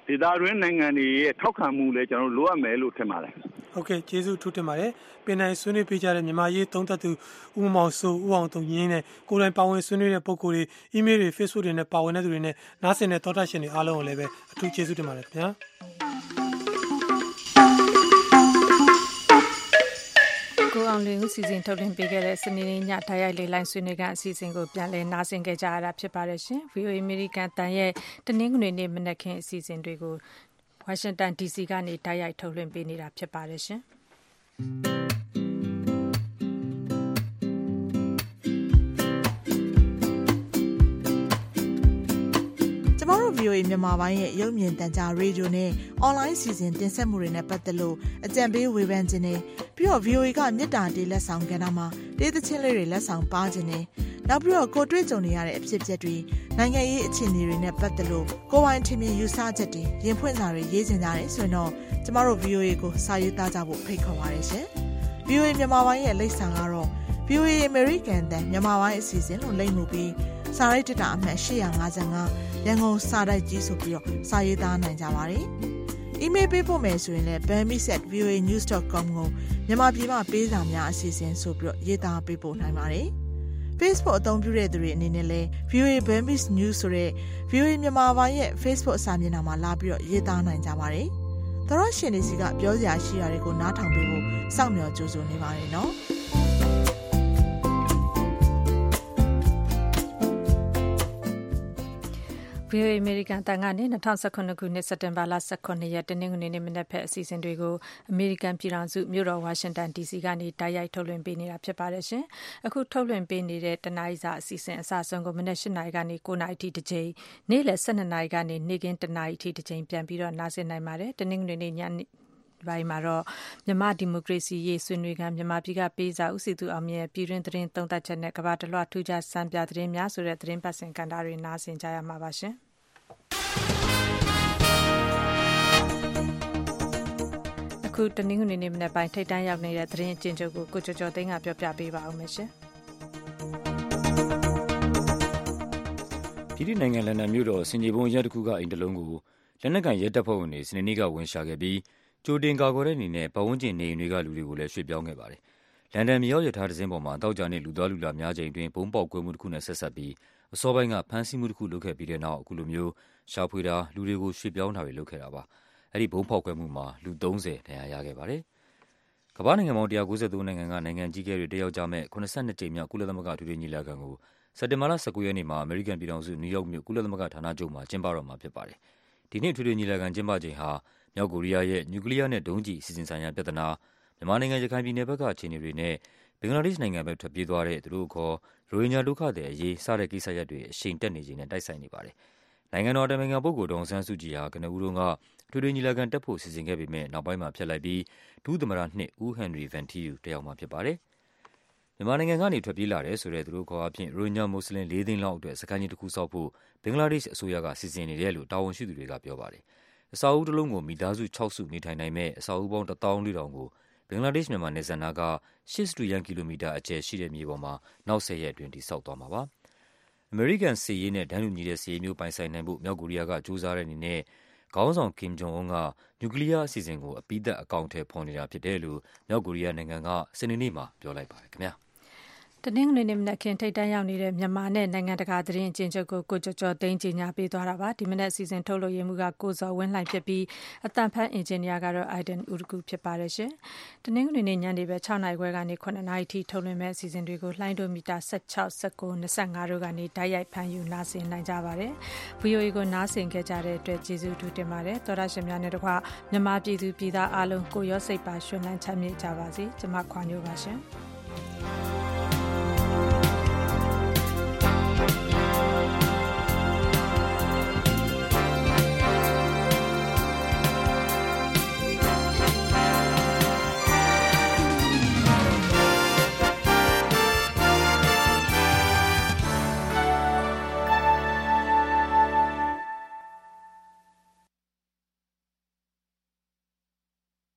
L: ဒေသတွင်းနိုင်ငံတွေရဲ့ထောက်ခံမှုလည်းကျွန်တော်လိုအပ်မယ်လို့ထင်ပါတယ်
K: ဟုတ်ကဲ့ကျေးဇူးထူးတင်ပါတယ်ပင်နိုင်ဆွေးနွေးပေးကြတဲ့မြန်မာရေးသုံးသပ်သူဦးမောင်စိုးဦးအောင်တုံညင်းနဲ့ကိုယ်တိုင်ပါဝင်ဆွေးနွေးတဲ့ပုဂ္ဂိုလ်တွေအီးမေးလ်တွေ Facebook တွေနဲ့ပါဝင်တဲ့သူတွေနဲ့နားဆင်တဲ့သောတာရှင်တွေအားလုံးကိုလည်းပဲအထူးကျေးဇူးတင်ပါတယ်ခင်ဗျာ
B: ကိုအောင်လင်းဦးစီစဉ်ထုတ်လွှင့်ပေးခဲ့တဲ့စနေနေ့ညဓာတ်ရိုက်လေးလိုင်းဆွေးနွေးကအစီအစဉ်ကိုပြန်လည်နားဆင်ကြရတာဖြစ်ပါတယ်ရှင် VOA American တန်ရဲ့တနင်္ဂနွေနေ့မနက်ခင်းအစီအစဉ်တွေကိုဝါရှင်တန် DC ကနေဓာတ်ရိုက်ထုတ်လွှင့်ပေးနေတာဖြစ်ပါတယ်ရှင်
T: ကျမတို့ VOA မြန်မာပိုင်းရဲ့ရုပ်မြင်သံကြားရေဒီယိုနဲ့ online စီစဉ်တင်ဆက်မှုတွေနဲ့ပတ်သက်လို့အကြံပေးဝေဖန်ခြင်းနဲ့ပြီးတော့ VOA ကမြစ်တာတေးလက်ဆောင်ကဏ္ဍမှာတေးသချင်းလေးတွေလက်ဆောင်ပါခြင်းနဲ့နောက်ပြီးတော့ကိုတွေ့ကြုံနေရတဲ့အဖြစ်အပျက်တွေနိုင်ငံရေးအခြေအနေတွေနဲ့ပတ်သက်လို့ကိုယ်ပိုင်ထင်မြင်ယူဆချက်တွေရင်ဖွင့်စာတွေရေးချင်ကြတယ်ဆိုရင်တော့ကျမတို့ VOA ကိုစာရေးသားကြဖို့ဖိတ်ခေါ်ပါတယ်ရှင် VOA မြန်မာပိုင်းရဲ့လိပ်စာကတော့ VOA American တန်မြန်မာပိုင်းအစီအစဉ်လို့လိပ်မှုပြီးစာရိုက်တက်တာအမှတ်855ရန်ကုန်စာတိုက်ကြီးဆိုပြီးတော့စာရေးသားနိုင်ကြပါတယ်။ email ပေးဖို့မယ်ဆိုရင်လည်း bambi@voanews.com ကိုမြန်မာပြည်မှာပေးစာများအစီအစဉ်ဆိုပြီးတော့ရေးသားပေးပို့နိုင်ပါတယ်။ Facebook အသုံးပြုတဲ့သူတွေအနေနဲ့လည်း VOA Bambi News ဆိုတဲ့ VOA မြန်မာပိုင်းရဲ့ Facebook စာမျက်နှာမှာလာပြီးတော့ရေးသားနိုင်ကြပါတယ်။သောရရှင်တွေစီကပြောစရာရှိတာတွေကိုနားထောင်ပေးဖို့စောင့်မျှော်ကြိုးစားနေပါတယ်နော်။
B: VOA American တန်ကနေ2019ခုနှစ်စက်တင်ဘာလ18ရက်တနင်္ဂနွေနေ့မနက်ဖက်အစီအစဉ်တွေကို American ပြည်ထောင်စုမြို့တော်ဝါရှင်တန် DC ကနေတိုက်ရိုက်ထုတ်လွှင့်ပေးနေတာဖြစ်ပါတယ်ရှင်။အခုထုတ်လွှင့်ပေးနေတဲ့တနားရီစာအစီအစဉ်အစအဆုံးကိုမနက်8နာရီကနေ9နာရီထိတစ်ကြိမ်နေ့လယ်12နာရီကနေနေ့ကင်း1နာရီထိတစ်ကြိမ်ပြန်ပြီးတော့နားဆင်နိုင်ပါတယ်။တနင်္ဂနွေနေ့ညပိုင်းမှာတော့မြန်မာဒီမိုကရေစီရေးဆွေးနွေးခန်းမြန်မာပြည်ကပေးစာဦးစီသူအောင်မြတ်ပြည်တွင်းသတင်းသုံးသပ်ချက်နဲ့ကမ္ဘာတလွှာထူးခြားစံပြသတင်းများဆိုတဲ့သတင်းပတ်စဉ်ကဏ္ဍတွေနားဆင်ကြရမှာပါရှင်အခုတနင်္ဂနွေနေ့မနက်ပိုင်းထိပ်တန်းရောက်နေတဲ့သတင်းအကျဉ်းချုပ်ကိုကိုကျော်ကျော်သိန်းကပြောပြပေးပါဦးမယ်ရှင်
C: ပြည်ထောင်နိုင်ငံလန်ဒန်မြို့တော်ဆင်ခြေဖုံးရဲတစ်ခုကအိမ်တစ်လုံးကိုလက်နက်ကင်ရဲတပ်ဖွဲ့ဝင်တွေစနေနေ့ကဝင်ရှာခဲ့ပြီးကြိုတင်ကာကွယ်တဲ့အနေနဲ့ပတ်ဝန်းကျင်နေအိမ်တွေကလူတွေကိုလည်းရွှေ့ပြောင်းခဲ့ပါတယ်။လန်ဒန်မြေရောက်ရထားတစ်စင်းပေါ်မှာတောက်ကြနဲ့လူသားလူလာများချိန်တွင်ဘုံပေါက်ကွဲမှုတစ်ခုနဲ့ဆက်ဆက်ပြီးအစောပိုင်းကဖမ်းဆီးမှုတစ်ခုလုပ်ခဲ့ပြီးတဲ့နောက်အခုလိုမျိုးရှာဖွေတာလူတွေကိုရွှေ့ပြောင်းတာတွေလုပ်ခဲ့တာပါ။အဲဒီဘုံပေါက်ကွဲမှုမှာလူ30ဒဏ်ရာရခဲ့ပါတယ်။ကမ္ဘာနိုင်ငံပေါင်း193နိုင်ငံကနိုင်ငံကြီးကဲတွေတက်ရောက်ကြမဲ့82ကြိမ်မြောက်ကုလသမဂ္ဂထွေထွေညီလာခံကိုစက်တင်ဘာလ19ရက်နေ့မှာအမေရိကန်ပြည်ထောင်စုနယူးယောက်မြို့ကုလသမဂ္ဂဌာနချုပ်မှာကျင်းပတော့မှာဖြစ်ပါတယ်။ဒီနေ့ထွေထွေညီလာခံကျင်းပချိန်ဟာမြောက်ကိုရီးယားရဲ့နျူကလ িয়ার နဲ့ဒုံးကျည်အစီအစဉ်ဆိုင်ရာပြဿနာမြန်မာနိုင်ငံရခိုင်ပြည်နယ်ဘက်ကအခြေအနေတွေနဲ့ဘင်္ဂလားဒေ့ရှ်နိုင်ငံဘက်ထွက်ပြေးသွားတဲ့သူတို့အခေါ်ရိုဟင်ဂျာဒုက္ခသည်အရေးစတဲ့ကိစ္စရပ်တွေအရှိန်တက်နေခြင်းနဲ့တိုက်ဆိုင်နေပါတယ်။နိုင်ငံတော်အတိုင်ပင်ခံပုဂ္ဂိုလ်ဒေါ်အောင်ဆန်းစုကြည်ဟာကနဦးတုန်းကထွေထွေညီလာခံတက်ဖို့စီစဉ်ခဲ့ပေမဲ့နောက်ပိုင်းမှာဖျက်လိုက်ပြီးဒုသမ္မတနှစ်ဦးဟန်နရီဗန်ထီယူတက်ရောက်မှာဖြစ်ပါတယ်။မြန်မာနိုင်ငံကနေထွက်ပြေးလာတဲ့ဆိုတဲ့သူတို့ခေါ်အဖြစ်ရိုဟင်ဂျာမွတ်စလင်4သိန်းလောက်အတွက်စခန်းကြီးတစ်ခုဆောက်ဖို့ဘင်္ဂလားဒေ့ရှ်အစိုးရကစီစဉ်နေတယ်လို့တာဝန်ရှိသူတွေကပြောပါတယ်။အဆောက်အဦတစ်လုံးကိုမိသားစု6စုနေထိုင်နိုင်မဲ့အဆောက်အဦပေါင်း14,000ကိုဘင်္ဂလားဒေ့ရှ်မြန်မာနယ်စပ်နာက8 စတုရန်းကီလိုမီတာအကျယ်ရှိတဲ့မြေပေါ်မှာနောက်10ရက်အတွင်းတည်ဆောက်သွားမှာပါ။အမေရိကန်စစ်ရေးနဲ့ဒန်းလူညီတဲ့စစ်ရေးမျိုးပိုင်ဆိုင်နိုင်ဖို့မြောက်ကိုရီးယားကကြိုးစားတဲ့အနေနဲ့ခေါင်းဆောင်ကင်ဂျုံအွန်းကနျူကလ িয়ার အစီအစဉ်ကိုအပြီးသတ်အကောင်အထည်ဖော်နေတာဖြစ်တယ်လို့မြောက်ကိုရီးယားနိုင်ငံကစနေနေ့မှာပြောလိုက်ပါတယ်ခင်ဗျာ။
B: တနင်္ဂနွေနေ့မနက်ခင်းထိပ်တန်းရောက်နေတဲ့မြန်မာနဲ့နိုင်ငံတကာသတင်းအကျဉ်းချုပ်ကိုကိုကျော်ကျော်သိန်းကြီးညာပေးသွားတာပါဒီမနက်အစီအစဉ်ထုတ်လို့ရမှုကကိုစော်ဝင်းလှိုင်ဖြစ်ပြီးအတန်ဖန်အင်ဂျင်နီယာကတော့ Aiden Urugu ဖြစ်ပါတယ်ရှင်တနင်္ဂနွေနေ့ညနေပဲ6နာရီခွဲကနေ9နာရီထိထုတ်လွှင့်မဲ့အစီအစဉ်တွေကိုလှိုင်းဒိုမီတာ16 19 25တို့ကနေဓာတ်ရိုက်ဖမ်းယူနားဆင်နိုင်ကြပါတယ် VOA ကိုနားဆင်ခဲ့ကြတဲ့အတွက်ကျေးဇူးတင်ပါတယ်သောရရှင်များနဲ့တကွမြန်မာပြည်သူပြည်သားအားလုံးကိုရောစိတ်ပါရှင်လန်းချမ်းမြေ့ကြပါစေကျွန်မခွာညိုပါရှင်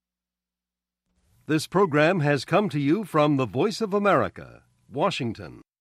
A: This program has come to you from the Voice of America, Washington.